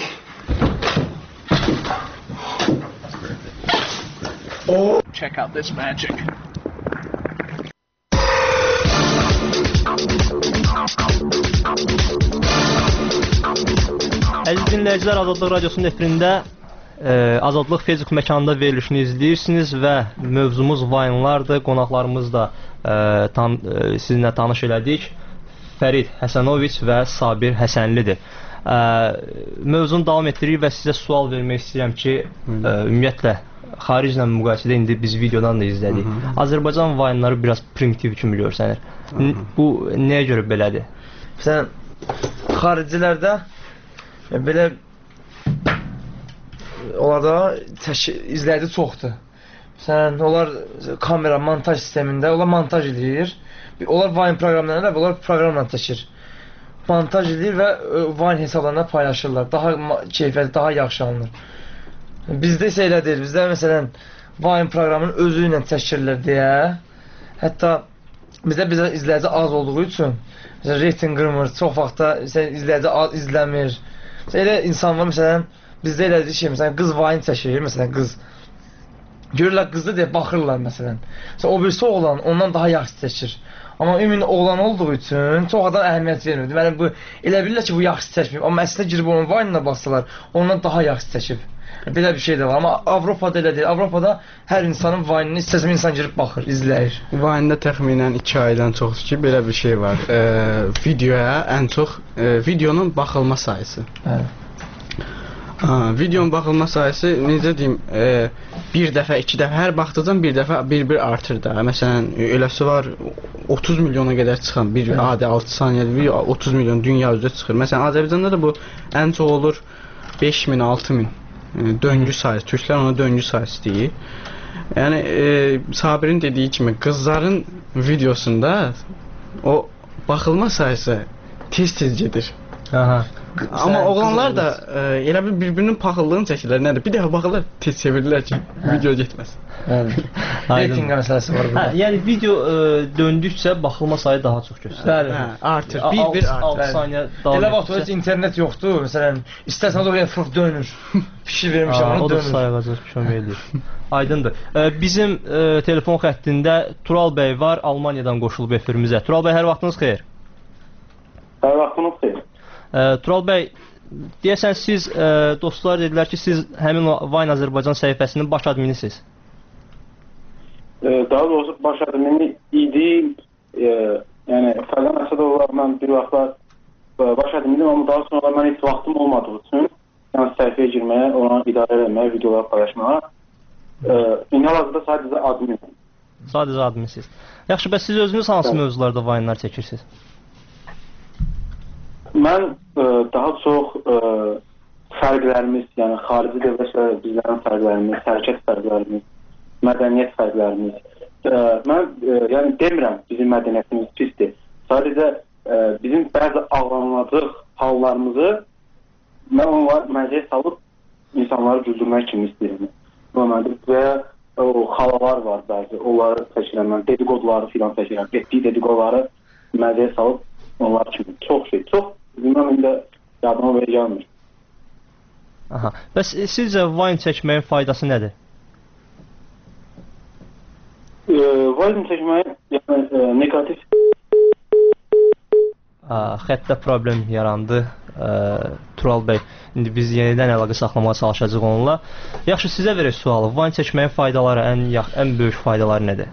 Oh, check out this magic. Əziz dinləyicilər, Azadlıq Radiosunun efirində e, Azadlıq Facebook məkanında verilişini izləyirsiniz və mövzumuz Vine'lardır. Qonaqlarımız da e, tan, e, sizinlə tanış elədik. Fərid Həsənoviç və Sabir Həsənlidir. Ə, mövzunu davam etdiririk və sizə sual vermək istəyirəm ki, ə, ümumiyyətlə xariclə müqayisədə indi biz videodan da izlədik. Hı -hı. Azərbaycan vayınları biraz primitiv kimi görsənir. Hı -hı. Bu nəyə görə belədir? Məsələn, xaricilərdə belə onlarda izləyici çoxdur. Məsələn, onlar kamera, montaj sistemində, onlar montaj edir. Onlar Vine proqramlarında və onlar proqramla çəkir. Montaj edir və Vine hesablarına paylaşırlar. Daha keyfiyyətli, daha yaxşı alınır. Bizdə isə elə deyil. Bizdə məsələn Vine proqramının özü ilə çəkirlər deyə. Hətta bizdə bizə izləyici az olduğu üçün məsələn reyting qırmır, çox vaxtda izləyici az izləmir. Məsələn, elə insan var məsələn bizdə elədir ki, məsələn qız Vine çəkir, məsələn qız görürlər qızdı deyə baxırlar məsələn. Məsələn o birisi oğlan ondan daha yaxşı çəkir. Amma ümumi oğlan olduğu üçün çox adam əhəmiyyət vermir. Deməli bu elə bilirlər ki, bu yaxşı çəkmir. Amma əslində girib onun Vine-ına baxsalar, ondan daha yaxşı çəkib. Belə bir şey də var. Amma Avropada elə deyil. Avropada hər insanın Vine-ini istəsəm insan girib baxır, izləyir. Vine-də təxminən iki aydan çoxdur ki, belə bir şey var. E, videoya ən çox e, videonun baxılma sayısı. Hə. Ha, videonun baxılma sayısı necə deyim, e, bir dəfə, iki dəfə, hər baxdıqdan bir dəfə bir-bir artır da. Məsələn, eləsi var otuz milyona qədər çıxan bir Hı. adi altı saniyəli video otuz milyon dünya üzrə çıxır. Məsələn, Azərbaycanda da bu ən çox olur beş min, altı min e, döngü sayısı. Türklər ona döngü sayısı deyir. Yəni e, Sabirin dediyi kimi qızların videosunda o baxılma sayısı tez-tez gedir. Aha. Amma oğlanlar da e, elə bir bir-birinin paxıllığını çəkirlər. Nədir? Bir dəfə baxırlar, tez çevirirlər ki, hə. video getməsin. Reyting məsələsi var burada. Hə, yəni video e, döndükcə baxılma sayı daha çox göstərir. Bəli. Hə, artır. Bir-bir artır. altı saniyə davam. Elə vaxt heç internet yoxdur. Məsələn, istəsən oraya fırf dönür. Fikir vermişəm, onu dönür. O da sayğacaq kömək edir. Aydındır. E, bizim e, telefon xəttində Tural bəy var, Almaniyadan qoşulub efirimizə. Tural bəy, hər vaxtınız xeyir. Hər vaxtınız xeyir. E, Tural bəy, deyəsən siz, e, dostlar dedilər ki, siz həmin Vine Azərbaycan səhifəsinin baş adminisiniz. E, daha doğrusu baş admini idi. E, yəni, Fərqan Əsədovlar mən bir vaxtlar baş adminiydim, amma daha sonra mən heç vaxtım olmadığı üçün yəni səhifəyə girməyə, ona idarə etməyə, videolar paylaşmağa e, hal-hazırda sadəcə adminim. Sadəcə adminsiniz. Yaxşı, bəs siz özünüz hansı evet. mövzularda Vine'lar çəkirsiniz? Mən e, daha çox e, fərqlərimiz, yəni xarici dövlətlərlə bizlərin fərqlərimiz, hərəkət fərqlərimiz, mədəniyyət fərqlərimiz. E, mən e, yəni demirəm bizim mədəniyyətimiz pisdir. Sadəcə e, bizim bəzi ağlanılacaq hallarımızı mən onları məziyyət salıb insanları güldürmək kimi istəyirəm. Normaldir və o xalalar var bəzi, onları çəkirəm mən, dedikoduları filan çəkirəm, etdiyi dedikoduları məziyyət salıb onlar kimi. Çox şey, çox bilməm indi yadıma belə gəlmir. Aha. Bəs sizcə Vine çəkməyin faydası nədir? E, Vine çəkməyin yəni e, negativ. Aa, xəttdə problem yarandı. Ə, Tural bəy, indi biz yenidən əlaqə saxlamağa çalışacağıq onunla. Yaxşı, sizə verək sualı. Vine çəkməyin faydaları, ən yax, ən böyük faydaları nədir?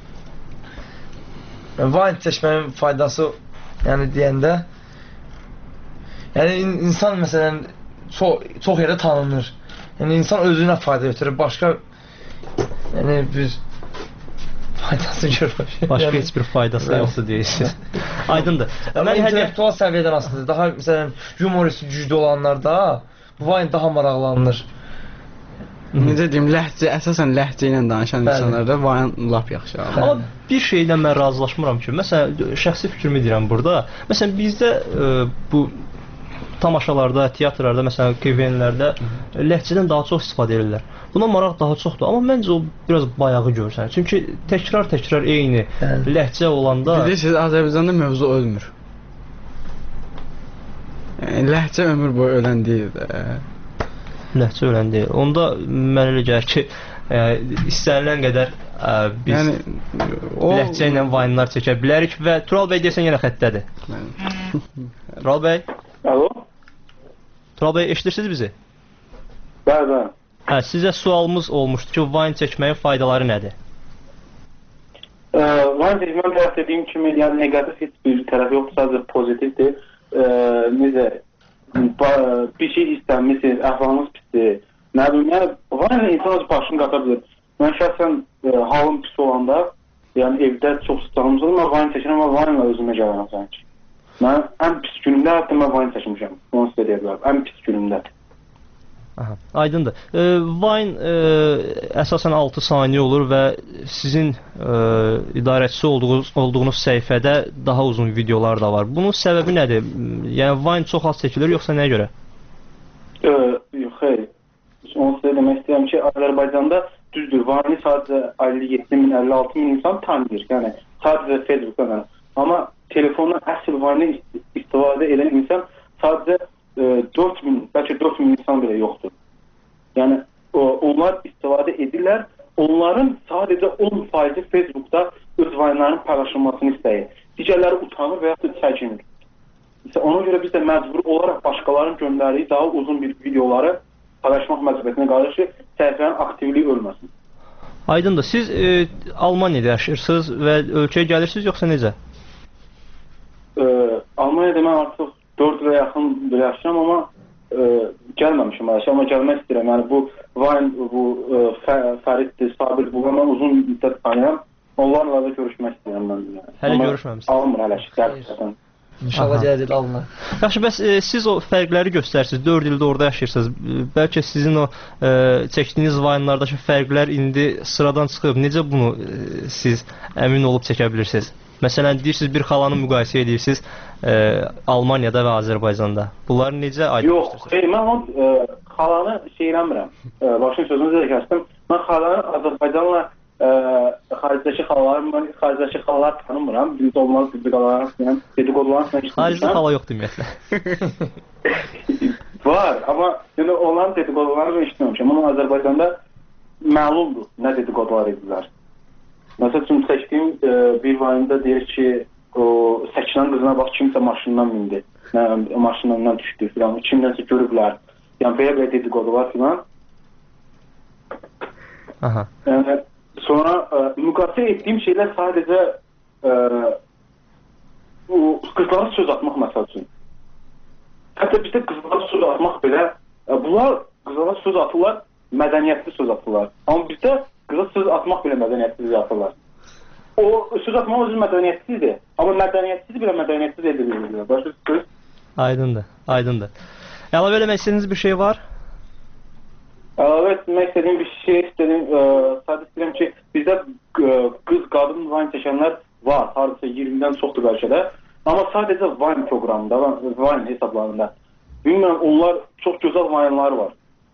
Vine çəkməyin faydası, yəni deyəndə, yəni insan məsələn çox çox yerdə tanınır. Yəni insan özünə fayda götürür, başqa yəni bir faydası görmür. Başqa yəni, heç bir faydası yoxdur deyirsiniz. Aydındır. Mən intellektual səviyyədən asılıdır. Daha məsələn humorist güclü olanlarda bu Vine daha maraqlanır. Necə deyim, ləhcə, əsasən ləhcə ilə danışan Bəli. insanlarda Vine lap yaxşı. Amma bir şeylə mən razılaşmıram ki, məsələn, şəxsi fikrimi deyirəm burada. Məsələn, bizdə e, bu tamaşalarda, teatrlarda, məsələn, K V N-lərdə ləhcədən daha çox istifadə edirlər. Buna maraq daha çoxdur, amma məncə o biraz bayağı görsənir. Çünki təkrar-təkrar eyni Bəli. ləhcə olanda... Bilirsiniz, Azərbaycanda mövzu ölmür. Yəni, ləhcə ömür boyu ölən deyil də. Ləhcə ölən deyil. Onda mən elə gəlir ki, e, istənilən qədər e, biz yəni, o... ləhcə ilə Vine'lar çəkə bilərik və Tural bəy deyəsən yenə xəttədir. Tural bəy? Alo? Tural bəy, eşidirsiniz bizi? Bəli, bəli. Hə, sizə sualımız olmuşdu ki, Vine çəkməyin faydaları nədir? E, Vine çəkməyin tərəf dediyim kimi, yəni negativ heç bir tərəf yoxdur, sadəcə pozitivdir. E, necə? bir şey istənmisiniz, əhvalınız pisdir. Nə bilim, yəni var ya insan öz başını qata bilir. Mən şəxsən e, halım pis olanda, yəni evdə çox sıcağımız olur, mən vayın çəkirəm, amma vayınla özümə gəlirəm sanki. Mən ən pis günümdə hətta mən vayın çəkmişəm. Onu sizə deyə bilərəm, ən pis günümdə. Aha, aydındır. E, Vine e, əsasən altı saniyə olur və sizin e, idarəçisi olduğunuz, olduğunuz səhifədə daha uzun videolar da var. Bunun səbəbi nədir? Yəni Vine çox az çəkilir, yoxsa nəyə görə? E, yox, xeyr. Onu sizə demək istəyirəm ki, Azərbaycanda düzdür, Vine'i sadəcə əlli yeddi min, əlli altı min insan tanıyır. Yəni sadəcə Facebook'dan. Amma telefondan əsl Vine'i istifadə edən insan sadəcə dörd min, bəlkə dörd min insan belə yoxdur. Yəni o, onlar istifadə edirlər. Onların sadəcə on faizi Facebook'da öz vayinlərinin paylaşılmasını istəyir. Digərləri utanır və ya da çəkinir. İşte ona görə biz də məcbur olaraq başqalarının göndərdiyi daha uzun bir videoları paylaşmaq məcburiyyətinə qalırıq ki, səhifənin aktivliyi ölməsin. Aydındır. Siz e, Almaniyada yaşayırsınız və ölkəyə gəlirsiniz, yoxsa necə? E, Almaniyada mən artıq dörd ilə yaxın bir yaşayıram, amma e, gəlməmişim əşə, amma gəlmək istəyirəm. Yəni bu Vine, bu e, Fəriddir, Sabir, bu mən uzun müddət tanıyam. Onlarla da görüşmək istəyirəm mən. Yəni. Hələ görüşməmişsiniz. Almır hələ ki, gəlmişəm. İnşallah gələcək alına. Yaxşı, bəs e, siz o fərqləri göstərsiniz. dörd ildə orada yaşayırsınız. Bəlkə sizin o e, çəkdiyiniz Vine-lardakı fərqlər indi sıradan çıxıb. Necə bunu e, siz əmin olub çəkə bilirsiniz? Məsələn, deyirsiniz bir xalanı müqayisə edirsiniz e, Almaniyada və Azərbaycanda. Bunları necə aydınlaşdırırsınız? Yox, xeyr, mən o e, xalanı şey eləmirəm. E, başın sözünüzü də kəsdim. Mən xalanı Azərbaycanla e, xaricdəki xalaları, mən xaricdəki xalalar tanımıram. Bizdə olmaz dedikoduların, dedikoduların üçün işləmişəm. Xaricdə xala yoxdur ümumiyyətlə. Var, amma yəni, onların dedikodularını işləmişəm. Amma Azərbaycanda məlumdur nə dedikodular edirlər. Məsəl üçün çəkdiyim e, bir vayında deyir ki, o Səkinan qızına bax, kimsə maşından mindi, nə, maşından düşdü filan, kimdənsə görüblər. Yəni belə-belə dedikodular filan. Aha. Yəni sonra e, müqayisə etdiyim şeylər sadəcə e, o qızlara söz atmaq məsəl üçün. Hətta bizdə qızlara söz atmaq belə, e, bunlar qızlara söz atırlar, mədəniyyətli söz atırlar. Amma bizdə qıza söz atmaq belə mədəniyyətsiz atırlar. O söz atmaq özü mədəniyyətsizdir. Amma mədəniyyətsiz belə mədəniyyətsiz edilir. Başa düşürsünüz? Aydındır, aydındır. Əlavə eləmək istədiyiniz bir şey var? Əlavə etmək istədiyim bir şey istədim. E, sadəcə istəyirəm ki, bizdə e, qız, qadın Vine çəkənlər var. Hardasa iyirmidən çoxdur bəlkə də. Amma sadəcə Vine proqramında, Vine hesablarında. Bilmirəm, onlar çox gözəl Vine'lar var.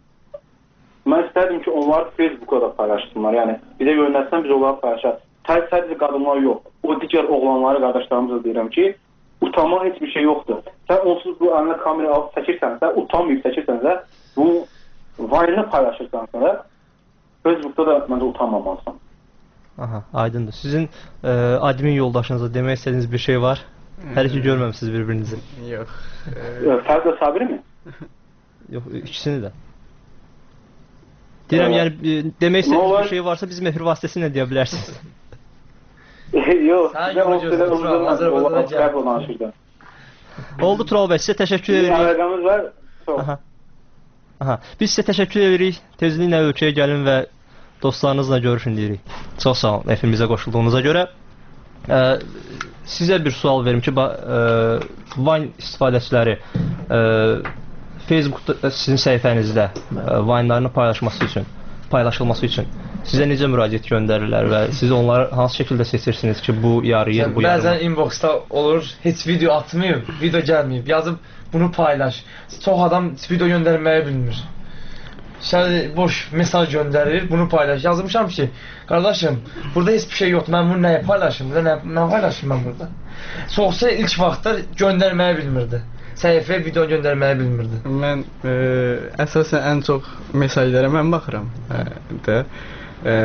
Mən istərdim ki, onlar Facebook'a da paylaşsınlar. Yəni, bizə yönəlsən, biz onları paylaşaq. Sadəcə qadınlar yox. O digər oğlanları, qardaşlarımıza deyirəm ki, utanmaq heç bir şey yoxdur. Sən onsuz bu əlinə kamera alıb çəkirsənsə, utanmayıb çəkirsənsə, bu Vine'ı paylaşırsansə da, Facebook'da da məncə utanmamalısan. Aha, aydındır. Sizin e, admin yoldaşınıza demək istədiyiniz bir şey var? Hələ ki görməmişsiniz bir-birinizi. Yox. E, Fərd və Sabiri mi? Yox, ikisini də. Deyirəm, yəni e, demək istədiyiniz bir şey varsa bizim efir vasitəsilə deyə bilərsiniz. Yox, mən o sırada Azərbaycana gəlb danışırdım. Oldu Tural bəy, sizə təşəkkür edirik. Əlaqəmiz var. Aha. Aha. Biz sizə təşəkkür edirik. Tezliklə ölkəyə gəlin və dostlarınızla görüşün deyirik. Çox sağ olun efimizə qoşulduğunuza görə. Ə, sizə bir sual verim ki, ə, Vine istifadəçiləri ə, Facebookda sizin səhifənizdə Vine-larını paylaşması üçün, paylaşılması üçün sizə necə müraciət göndərirlər və siz onları hansı şəkildə seçirsiniz ki, bu yarıyır, bu yarımır? Bəzən inboxda olur, heç video atmayıb, video gəlməyib, yazıb bunu paylaş. Çox adam video göndərməyi bilmir. Şəri boş mesaj göndərir, bunu paylaş. Yazmışam ki, qardaşım, burada heç bir şey yoxdur, mən bunu nəyə paylaşım, nə, nə paylaşım mən burada? Çoxsa ilk vaxtda göndərməyi bilmirdi. Səhifəyə video göndərməyi bilmirdi. Mən e, əsasən ən çox mesajlara mən baxıram. E, də. E,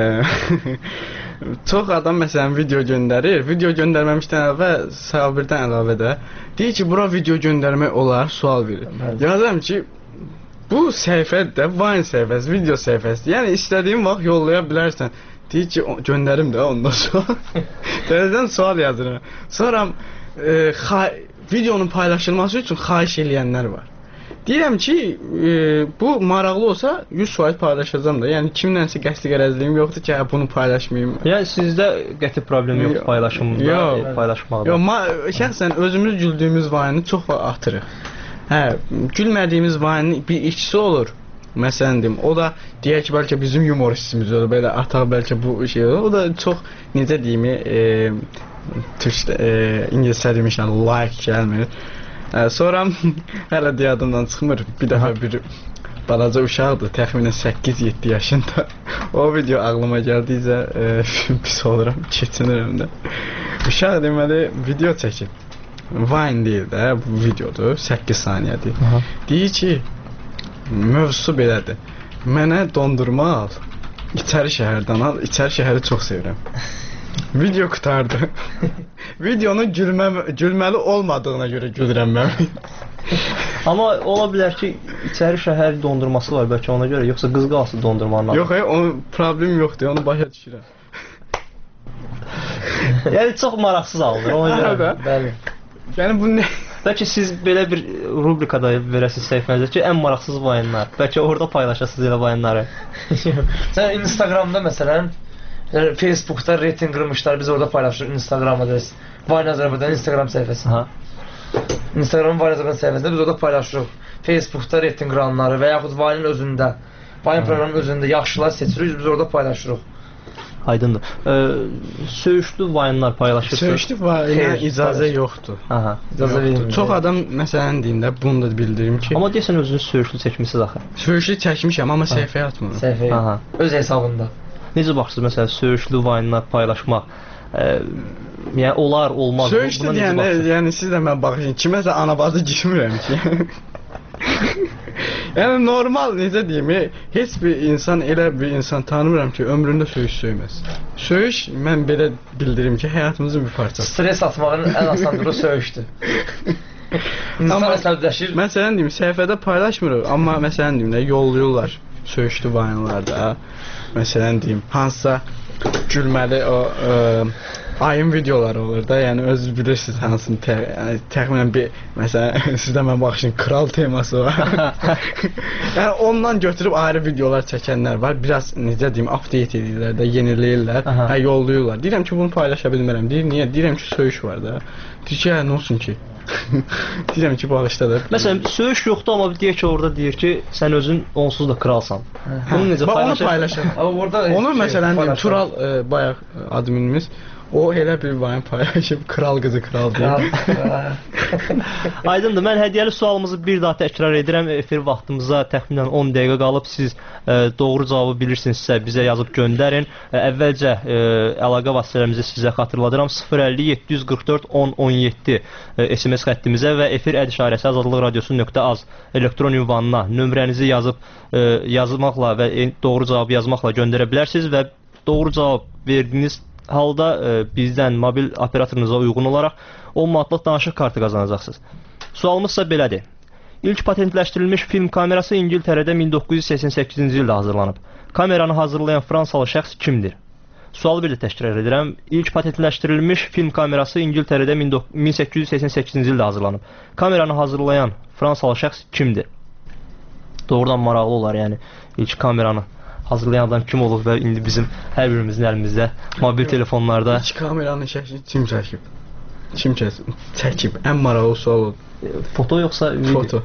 çox adam məsələn video göndərir. Video göndərməmişdən əvvəl Sabirdən əlavə də deyir ki, bura video göndərmək olar, sual verir. Yazıram ki, bu səhifədə Vine səhifəsi, video səhifəsi. Yəni istədiyin vaxt yollaya bilərsən. Deyir ki, göndərim də ondan sonra. Təzədən sual yazıram. Sonra e, videonun paylaşılması üçün xahiş eləyənlər var. Deyirəm ki, e, bu maraqlı olsa yüz faiz paylaşacağam da. Yəni kimlənsə qəsdi qərəzliyim yoxdur ki, hə, bunu paylaşmayım. Yəni sizdə qəti problem yoxdur paylaşımda, yox, paylaşmaqda. Yox, şəxsən özümüz güldüyümüz vayını çox atırıq. Hə, gülmədiyimiz vayının bir ikisi olur. Məsələn deyim, o da deyək ki, bəlkə bizim humoristimiz olur, belə ataq bəlkə bu şey olur. O da çox necə deyim, e, türk e, ingiliscə demişəm, like gəlmir. E, sonra hələ deyadımdan çıxmır. Bir dəfə bir balaca uşaqdır, təxminən səkkiz yeddi yaşında. O video ağlıma gəldikcə e, pis oluram, keçinirəm də. Uşaq deməli video çəkib. Vine deyil də, bu videodur, səkkiz saniyədir. Deyir ki, mövzusu belədir. Mənə dondurma al, İçəri şəhərdən al, İçəri şəhəri çox sevirəm. Video qutardı. Videonun gülmə, gülməli olmadığına görə gülürəm mən. Amma ola bilər ki, İçəri şəhər dondurması var bəlkə ona görə, yoxsa qız qalsı dondurmanın adı. Yox, hayır, onun problem yoxdur, onu başa düşürəm. Yəni çox maraqsız alınır ona görə. Bəli. Yəni bu nə? Bəlkə siz belə bir rubrikada verəsiniz səhifənizdə ki, ən maraqsız vayınlar. Bəlkə orada paylaşasınız elə vayınları. Sən Instagramda məsələn, yəni Facebookda reyting qırmışlar, biz orada paylaşırıq Instagram adresi. Vayne Azərbaycan Instagram səhifəsi. Ha. Instagram Vayne Azərbaycan səhifəsində biz orada paylaşırıq. Facebookda reyting qıranları və yaxud Vayne'ın özündə, Vayne proqramının özündə yaxşılar seçirik, biz orada paylaşırıq. Aydındır. Ee, söyüşlü vayınlar paylaşırsınız. Söyüşlü vayına icazə yoxdur. Aha. İcazə verilmir. Çox adam məsələn deyində bunu da bildirim ki. Amma deyəsən özünüz söyüşlü çəkmisiniz axı. Söyüşlü çəkmişəm, amma səhifəyə atmıram. Səhifəyə. Aha. Öz hesabında. Necə baxırsınız məsələn söyüşlü vayınlar paylaşmaq? E, yəni olar, olmaz. Söyüşlü deyəndə, yəni siz də mən baxın, kiməsə anabazı girmirəm ki. Yəni normal necə deyim, heç bir insan elə bir insan tanımıram ki, ömründə söyüş söyməz. Söyüş mən belə bildirim ki, həyatımızın bir parçası. Stres atmağın ən asan yolu söyüşdür. İnsan əsəbləşir. Məsələn deyim, səhifədə paylaşmırıq, amma məsələn deyim də yollayırlar söyüşlü vayınlarda. Məsələn deyim, hansısa gülməli o ə, ayın videoları olur da, yəni özünüz bilirsiniz hansını, tə, yəni, təxminən bir, məsələn, sizdə mən baxışın, kral teması var. Yəni ondan götürüb ayrı videolar çəkənlər var, biraz necə deyim, update edirlər də, yeniləyirlər, hə, yollayırlar. Deyirəm ki, bunu paylaşa bilmirəm, deyir, niyə? Deyirəm ki, söyüş var da. Deyir ki, hə, nə olsun ki? Deyirəm ki, bağışda da. Məsələn, söyüş yoxdur, amma deyək ki, orada deyir ki, sən özün onsuz da kralsan. Bunu necə paylaşır? Onu paylaşır. Onu məsələn deyim, Tural e, bayaq adminimiz, o elə bir vayın paylaşıb, kral qızı kral deyib. Aydındır, mən hədiyyəli sualımızı bir daha təkrar edirəm. Efir vaxtımıza təxminən on dəqiqə qalıb. Siz e, doğru cavabı bilirsinizsə bizə yazıb göndərin. E, əvvəlcə e, əlaqə vasitələrimizi sizə xatırladıram. sıfır əlli yeddi yüz qırx dörd on on yeddi e, S M S xəttimizə və efir əd işarəsi azadlıq radiosu nöqtə az elektron ünvanına nömrənizi yazıb e, yazmaqla və e, doğru cavabı yazmaqla göndərə bilərsiniz və doğru cavab verdiyiniz halda e, bizdən mobil operatorunuza uyğun olaraq on manatlıq danışıq kartı qazanacaqsınız. Sualımızsa belədir. İlk patentləşdirilmiş film kamerası İngiltərədə min doqquz yüz səksən səkkizinci ildə hazırlanıb. Kameranı hazırlayan Fransalı şəxs kimdir? Sualı bir də təkrar edirəm. İlk patentləşdirilmiş film kamerası İngiltərədə min səkkiz yüz səksən səkkizinci ildə hazırlanıb. Kameranı hazırlayan Fransalı şəxs kimdir? Doğrudan maraqlı olar, yəni ilk kameranı hazırlayan adam kim olub və indi bizim hər birimizin əlimizdə mobil telefonlarda. İlk kameranın şəklini kim çəkib? Kim çəkib? Ən maraqlı sual oldu. Foto yoxsa video? Foto.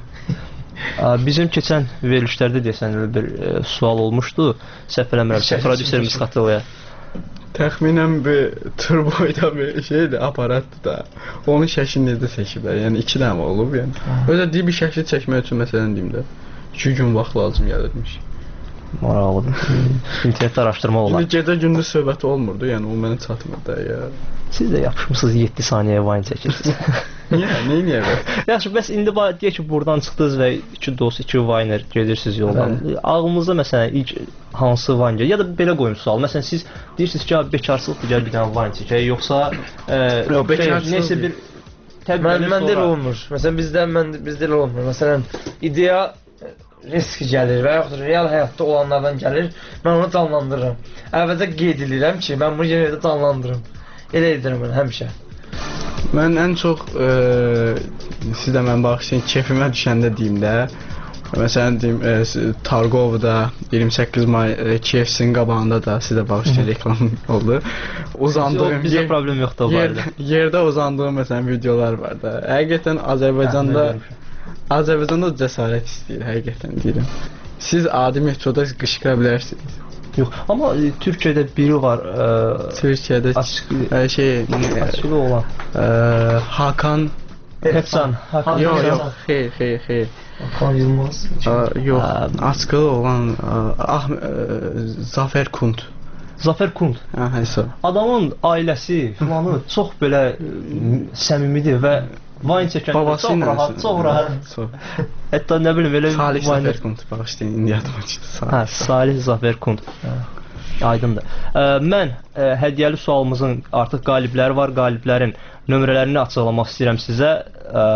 Bizim keçən verilişlərdə deyəsən bir e, sual olmuşdu. Səhv eləmirəmsə, prodüserimiz xatırlayır. Təxminən bir turboyda bir şeydir, aparatdır da. Onun şəklini necə çəkiblər? Yəni iki dənə olub, yəni. Özə deyib bir şəkli çəkmək üçün məsələn deyim də, iki gün vaxt lazım gəlirmiş. Maraqlıdır. İnternetdə araşdırma olar. İndi gecə gündüz söhbəti olmurdu, yəni o mənə çatmırdı da ya. Siz də yapışmısınız yeddi saniyəyə vayın çəkirsiniz. Niyə? Niyə niyə bəs? Yaxşı, bəs indi deyək ki, buradan çıxdınız və iki dost, iki vayner gedirsiniz yoldan. Ağlınızda məsələn ilk hansı vayn gəlir? Ya da belə qoyum sual. Məsələn siz deyirsiniz ki, bekarsılıqdır, gəl bir dənə vayn çəkək, yoxsa yox, bekarsılıq nəsə bir mən məndə elə olmur. Məsələn bizdə mən bizdə elə olmur. Məsələn ideya risk gəlir və yaxud real həyatda olanlardan gəlir, mən onu canlandırıram. Əvvəlcə qeyd edirəm ki, mən bunu yenə də canlandırım. Elə edirəm mən həmişə. Mən ən çox e, sizdə mən baxışın keyfimə düşəndə deyim də, Məsələn deyim, e, Targovda iyirmi səkkiz may e, K F C-nin qabağında da sizə bağışlayır reklam oldu. Uzandığım bizə yer, problem yoxdur o barədə. Yer, yerdə uzandığım məsələn videolar var da. Həqiqətən Azərbaycanda Azərbaycanda cəsarət istəyir, həqiqətən deyirəm. Siz adi metroda qışqıra bilərsiniz. Yox, amma e, Türkiyədə biri var. E, Türkiyədə açıq, e, şey açıqlı olan. E, Hakan Hepsan. Hakan yox, yox, xeyr, xeyr, xeyr. Hakan Yılmaz. Yox, açıqlı olan ah, Zafer Kunt. Zafer Kunt. Hə, həsə. Adamın ailəsi filanı çox belə səmimidir və Vine çəkəndə çox rahat, çox rahat. Hətta nə bilim elə Salih Zafer Kunt bağışlayın, indi yadıma çıxdı. Hə, Salih Zafer Kunt. Aydındır. Ə, mən ə, hədiyyəli sualımızın artıq qalibləri var. Qaliblərin nömrələrini açıqlamaq istəyirəm sizə. Ə,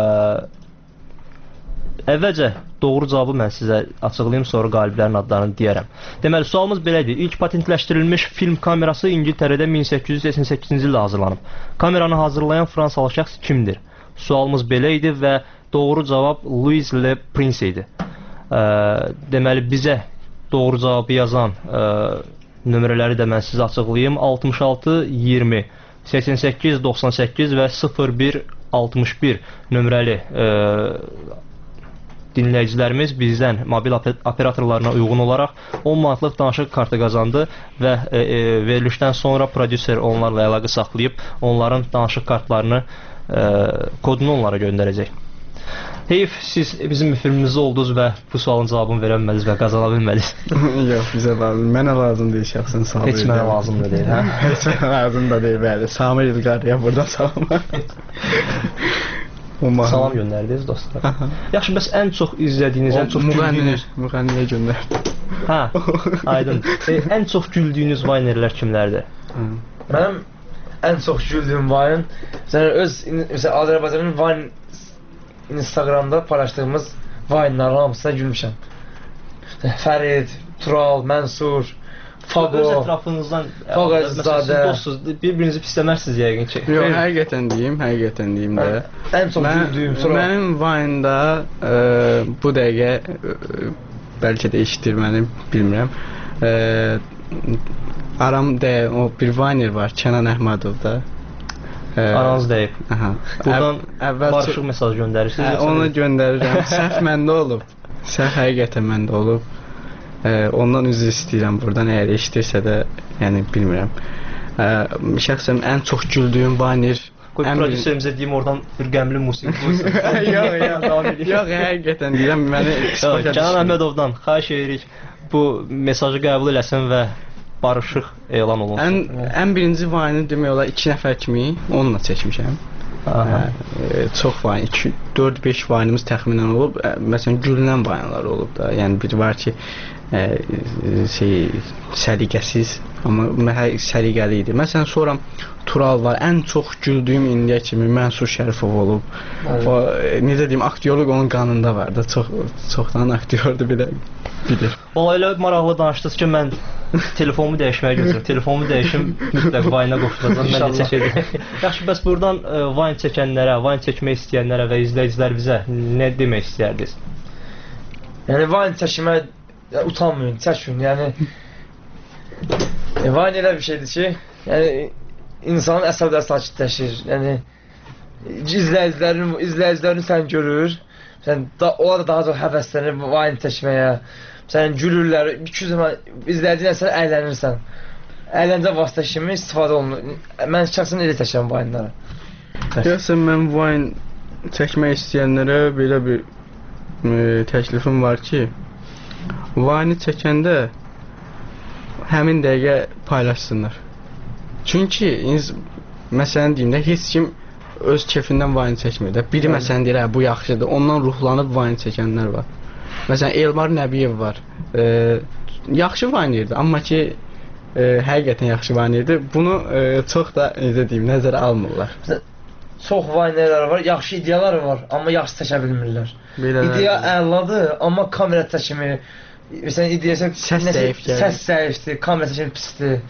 əvvəlcə doğru cavabı mən sizə açıqlayım, sonra qaliblərin adlarını deyərəm. Deməli, sualımız belədir. İlk patentləşdirilmiş film kamerası İngiltərədə min səkkiz yüz səksən səkkizinci ildə hazırlanıb. Kameranı hazırlayan Fransalı şəxs kimdir? Sualımız belə idi və doğru cavab Louis Le Prince idi. Ə, deməli, bizə doğru cavabı yazan ə, nömrələri də mən sizə açıqlayım. altmış altı iyirmi səksən səkkiz doxsan səkkiz və sıfır bir altmış bir nömrəli ə, dinləyicilərimiz bizdən mobil operatorlarına uyğun olaraq on manatlıq danışıq kartı qazandı və ə, ə, verilişdən sonra prodüser onlarla əlaqə saxlayıb onların danışıq kartlarını ə, kodunu onlara göndərəcək. Heyf, siz bizim filmimizdə oldunuz və bu sualın cavabını verə bilmədiniz və qazana bilmədiniz. Yox, bizə lazım. Mənə lazım deyil şəxsən, sağ olun. Heç mənə lazım da deyil, hə? Heç mənə lazım da deyil, bəli. Samir İlqarıya buradan salam. Salam göndərdiniz dostlar. Yaxşı, bəs ən çox izlədiyiniz, ən çox güldüyünüz... Müğənniyə göndərdim. Hə, aydın. E, ən çox güldüyünüz vaynerlər kimlərdir? Mənim ən çox güldüyüm vayn, öz, məsələn, Azərbaycanın vayn Instagramda paylaşdığımız vayınların hamısına gülmüşəm. Fərid, Tural, Mənsur, Fago, öz ətrafınızdan Faqazadə. Dostsuz, bir-birinizi pisləmərsiniz yəqin ki. Yox, həqiqətən deyim, həqiqətən deyim də. Ən çox güldüyüm sonra. Mənim vayında e, bu dəqiqə e, bəlkə də eşitdirməni bilmirəm. E, aram deyil, o bir vayner var, Kənan Əhmədov da. Aranız deyib. Buradan əvvəl barışıq mesaj göndərirsiniz. Hə, onu göndərirəm. Səhv məndə olub. Səhv həqiqətən məndə olub. E, ondan üzr istəyirəm buradan, əgər eşidirsə də, yəni bilmirəm. E, şəxsən ən çox güldüyüm vayner. Qoy prodüserimizə deyim, oradan bir qəmli musiqi qoysun. Yox, yox. Yox, həqiqətən deyirəm, məni Kənan Əhmədovdan xahiş edirik bu mesajı qəbul eləsin və barışıq elan olunsun. Ən, ən birinci vayını demək olar iki nəfər kimi onunla çəkmişəm. Hə, e, çox vayn, dörd beş vayınımız təxminən olub. E, məsələn, gülünən vayınlar olub da. Yəni bir var ki, e, şey, səliqəsiz, amma səliqəli idi. Məsələn, sonra Tural var. Ən çox güldüyüm indiyə kimi Mənsur Şərifov olub. O, e, necə deyim, aktyorluq onun qanında var da. Çox, çoxdan aktyordur belə. Bilir. Valla elə maraqlı danışdınız ki, mən telefonumu dəyişməyə gözləyirəm. Telefonumu dəyişim, mütləq Vine-a qoşulacam, mən də çəkəcəm. Yaxşı, bəs buradan e, Vine çəkənlərə, Vine çəkmək istəyənlərə və izləyicilər bizə nə demək istəyərdiniz? Yəni Vine çəkmək ya, utanmayın, çəkin. Yəni e, Vine elə bir şeydir ki, yəni insanın əsəbləri sakitləşir. Yəni izləyicilərin, izləyicilərini sən görür. Sən da, onlar da daha çox həvəslənir Vine çəkməyə. Sən gülürlər, iki zaman izləyicilə sən əylənirsən. Əyləncə vasitə kimi istifadə olunur. Mən şəxsən elə çəkirəm Vine-ları. Gəlsən, mən Vine çəkmək istəyənlərə belə bir e, təklifim var ki, Vine-i çəkəndə həmin dəqiqə paylaşsınlar. Çünki, məsələn deyim də, heç kim öz kefindən Vine çəkmir də. Biri məsələn deyir, hə, bu yaxşıdır, ondan ruhlanıb Vine çəkənlər var. Məsələn, Elmar Nəbiyev var. E, yaxşı Vine-yerdir, amma ki, e, həqiqətən yaxşı Vine-yerdir. Bunu e, çox da, necə deyim, nəzərə almırlar. Çox Vine-lər var, yaxşı ideyalar var, amma yaxşı çəkə bilmirlər. İdeya əladır, amma kamera çəkimi, məsələn, ideya səs zəifdir, səs zəifdir, kamera çəkimi pisdir.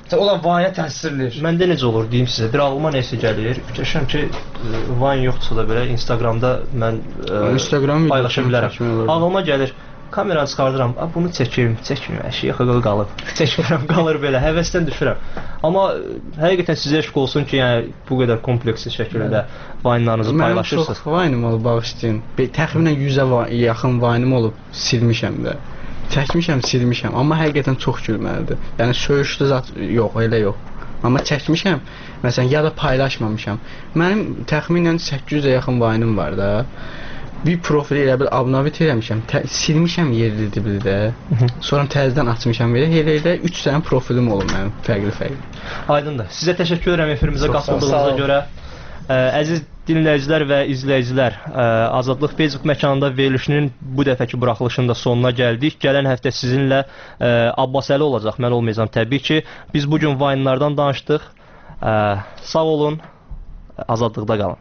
Onlar Vine-ə təsirləyir. Məndə necə olur deyim sizə. Bir ağlıma nəsə gəlir. Fikirləşirəm ki, Vine yoxdursa da belə Instagramda mən Instagram paylaşa bilərəm. Ağlıma gəlir. Kameranı çıxardıram, bunu çəkim, çəkmir, əşiyə xəqəl qalıb, çəkmirəm, qalır belə, həvəsdən düşürəm. Amma həqiqətən sizə eşq olsun ki, yəni bu qədər kompleksli şəkildə Vine-larınızı paylaşırsınız. Mənim çox Vine-im olub, bağışlayın. Təxminən yüzə yaxın Vine-im olub, silmişəm də. Çəkmişəm, silmişəm, amma həqiqətən çox gülməlidir. Yəni söyüşlü zat yox, elə yox. Amma çəkmişəm, məsələn, ya da paylaşmamışam. Mənim təxminən səkkiz yüzə yaxın Vine-im var da. Bir profili elə bil abunavit eləmişəm, silmişəm yerli dibli sonra təzədən açmışam belə, elə elə üç dənə profilim olub mənim, fərqli-fərqli. Aydındır. Sizə təşəkkür edirəm efirimizə qatıldığınıza görə. Ə, əziz dinləyicilər və izləyicilər, ə, Azadlıq Facebook məkanında verilişinin bu dəfəki buraxılışının da sonuna gəldik. Gələn həftə sizinlə ə, Abbasəli olacaq, mən olmayacağam təbii ki. Biz bugün Vine-lardan danışdıq. Ə, sağ olun, azadlıqda qalın.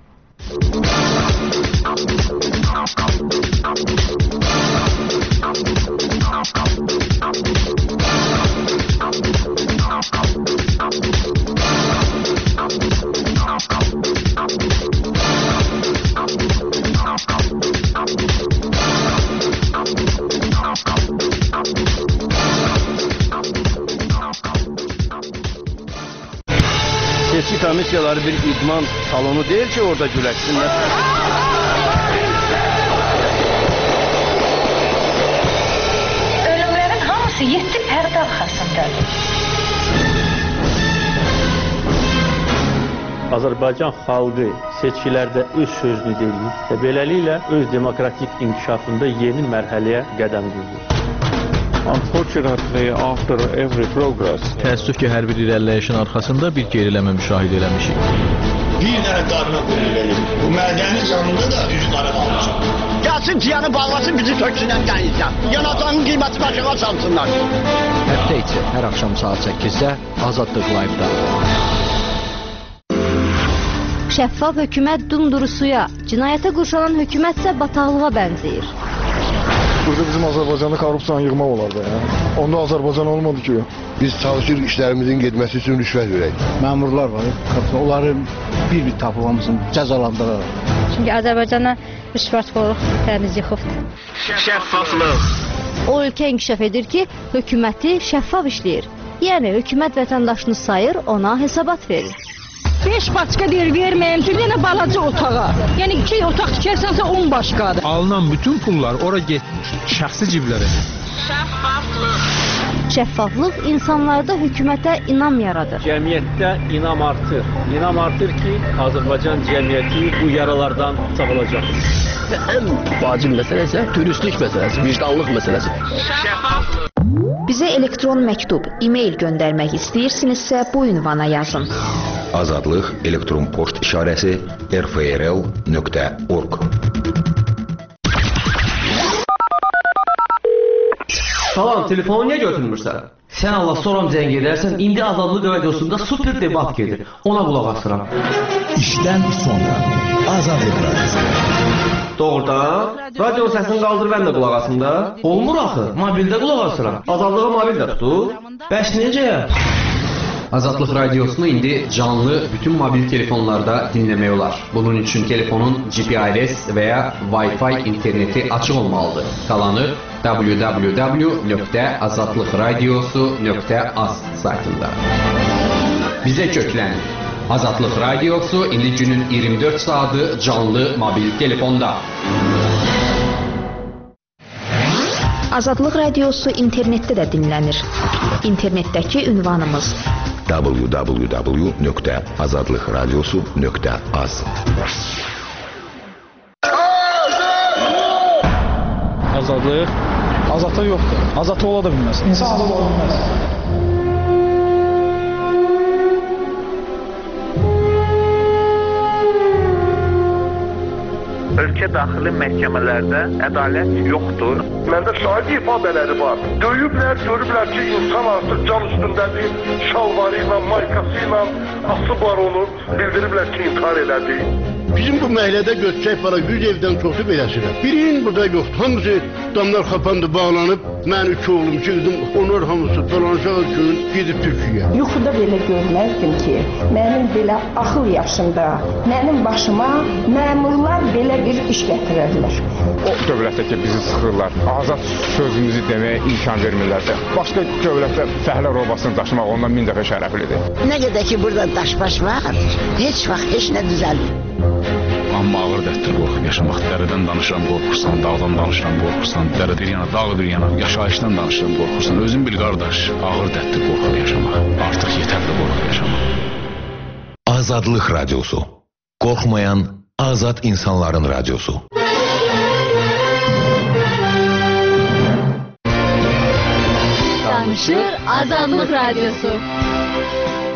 Seçki komissiyaları bir idman salonu deyil ki orada güləşsinlər. Ölümlərin hamısı yeddi pərdə arxasındadır. Azərbaycan xalqı seçkilərdə öz sözünü deyir və beləliklə öz demokratik inkişafında yeni mərhələyə qədəm qoyur. Unfortunately, after every progress, təəssüf ki, hər bir irəliləyişin arxasında bir geriləmə müşahidə eləmişik. Bir dənə qarına qoyulur. Bu mədəni canında da üzü qara qalmışıq. Gəlsin ciyanı bağlasın, bizi töksünən gəlirsən. Yanacağın qiyməti aşağı salsınlar. Həftə içi hər axşam saat səkkizdə Azadlıq Live-da. Şəffaf hökumət dumdurusuya, cinayətə qurşanan hökumətsə bataqlığa bənzəyir. Burada bizim Azərbaycanda korrupsiyanı yığmaq olardı. Yəni. Onda Azərbaycan olmadı ki. Biz çalışırıq işlərimizin getməsi üçün rüşvət verək. Məmurlar var, onları bir-bir tapılmasın, cəzalandıraraq. Çünki Azərbaycana rüşvətxorluq təmiz yıxıbdır. Şəffaflıq. O ölkə inkişaf edir ki, hökuməti şəffaf işləyir. Yəni hökumət vətəndaşını sayır, ona hesabat verir. beş başqa deyir, verməyim ki, yenə balaca otağa. Yəni iki otaq tikərsənsə on başqadır. Alınan bütün pullar ora getmiş, şəxsi ciblərə. Şəffaflıq. Şəffaflıq insanlarda hökumətə inam yaradır. Cəmiyyətdə inam artır. İnam artır ki, Azərbaycan cəmiyyəti bu yaralardan sağılacaq. Və ən vacib məsələ isə dürüstlük məsələsi, vicdanlıq məsələsi. Şəffaflıq. Bizə elektron məktub, e-mail göndərmək istəyirsinizsə bu ünvana yazın. Azadlıq elektron poçt işarəsi r f r l nöqtə org. Salam, telefonu niyə götürmürsən? Sən Allah soram zəng edərsən, indi Azadlıq radiosunda super debat gedir. Ona qulaq asıram. İşdən sonra Azadlıq radiosu. Doğrudan? Radionun səsini qaldır, mən də qulaq asım da. Olmur axı, mobildə qulaq asıram. Azadlığı mobildə tutur. Bəs necə? Azadlıq radiosunu indi canlı bütün mobil telefonlarda dinləmək olar. Bunun üçün telefonun G P R S və ya Wi-Fi interneti açıq olmalıdır. Qalanı w w w nöqtə azadlıq radiosu nöqtə az saytında. Bizə köklənin. Azadlıq radiosu indi günün iyirmi dörd saatı canlı mobil telefonda. Azadlıq radiosu internetdə də dinlənir. İnternetdəki ünvanımız w w w nöqtə azadlıq radiosu nöqtə az. Azadlıq? Azadlıq yoxdur. Azadlıq ola da bilməz. İnsan azad ola bilməz. Ölkə daxili məhkəmələrdə ədalət yoxdur. Məndə şahid ifadələri var. Döyüblər, görüblər ki, insan artıq can üstündədir, şalvarı ilə, maykası ilə asıb var onu, bildiriblər ki, intihar elədi. Bizim bu məhəllədə göçək para yüz evdən çoxu beləsidir. Birinin burada yoxdur. Hamısı damlar xapandı, bağlanıb, Mən iki oğlum girdim, onlar hamısı dolanacaq gün gedib Türkiyəyə. Yuxuda belə görməzdim ki, mənim belə axıl yaşımda, mənim başıma məmurlar belə bir iş gətirərlər. O dövlətdəki bizi sıxırlar, azad sözümüzü deməyə imkan vermirlərsə, başqa dövlətdə fəhlə robasını daşımaq ondan min dəfə şərəflidir. Nə qədər ki, burada daş-baş var, heç vaxt heç nə düzəlmir. Amma ağır dərddir qorxub yaşamaq. Dərədən danışıram, qorxursan, dağdan danışıram, qorxursan, dərə bir yana, dağ bir yana, yaşayışdan danışıram, qorxursan. Özün bil qardaş, ağır dərddir qorxub yaşamaq. Artıq yetərli qorxub yaşamaq. Azadlıq Radyosu. Qorxmayan azad insanların radyosu. Danışır Azadlıq Radyosu.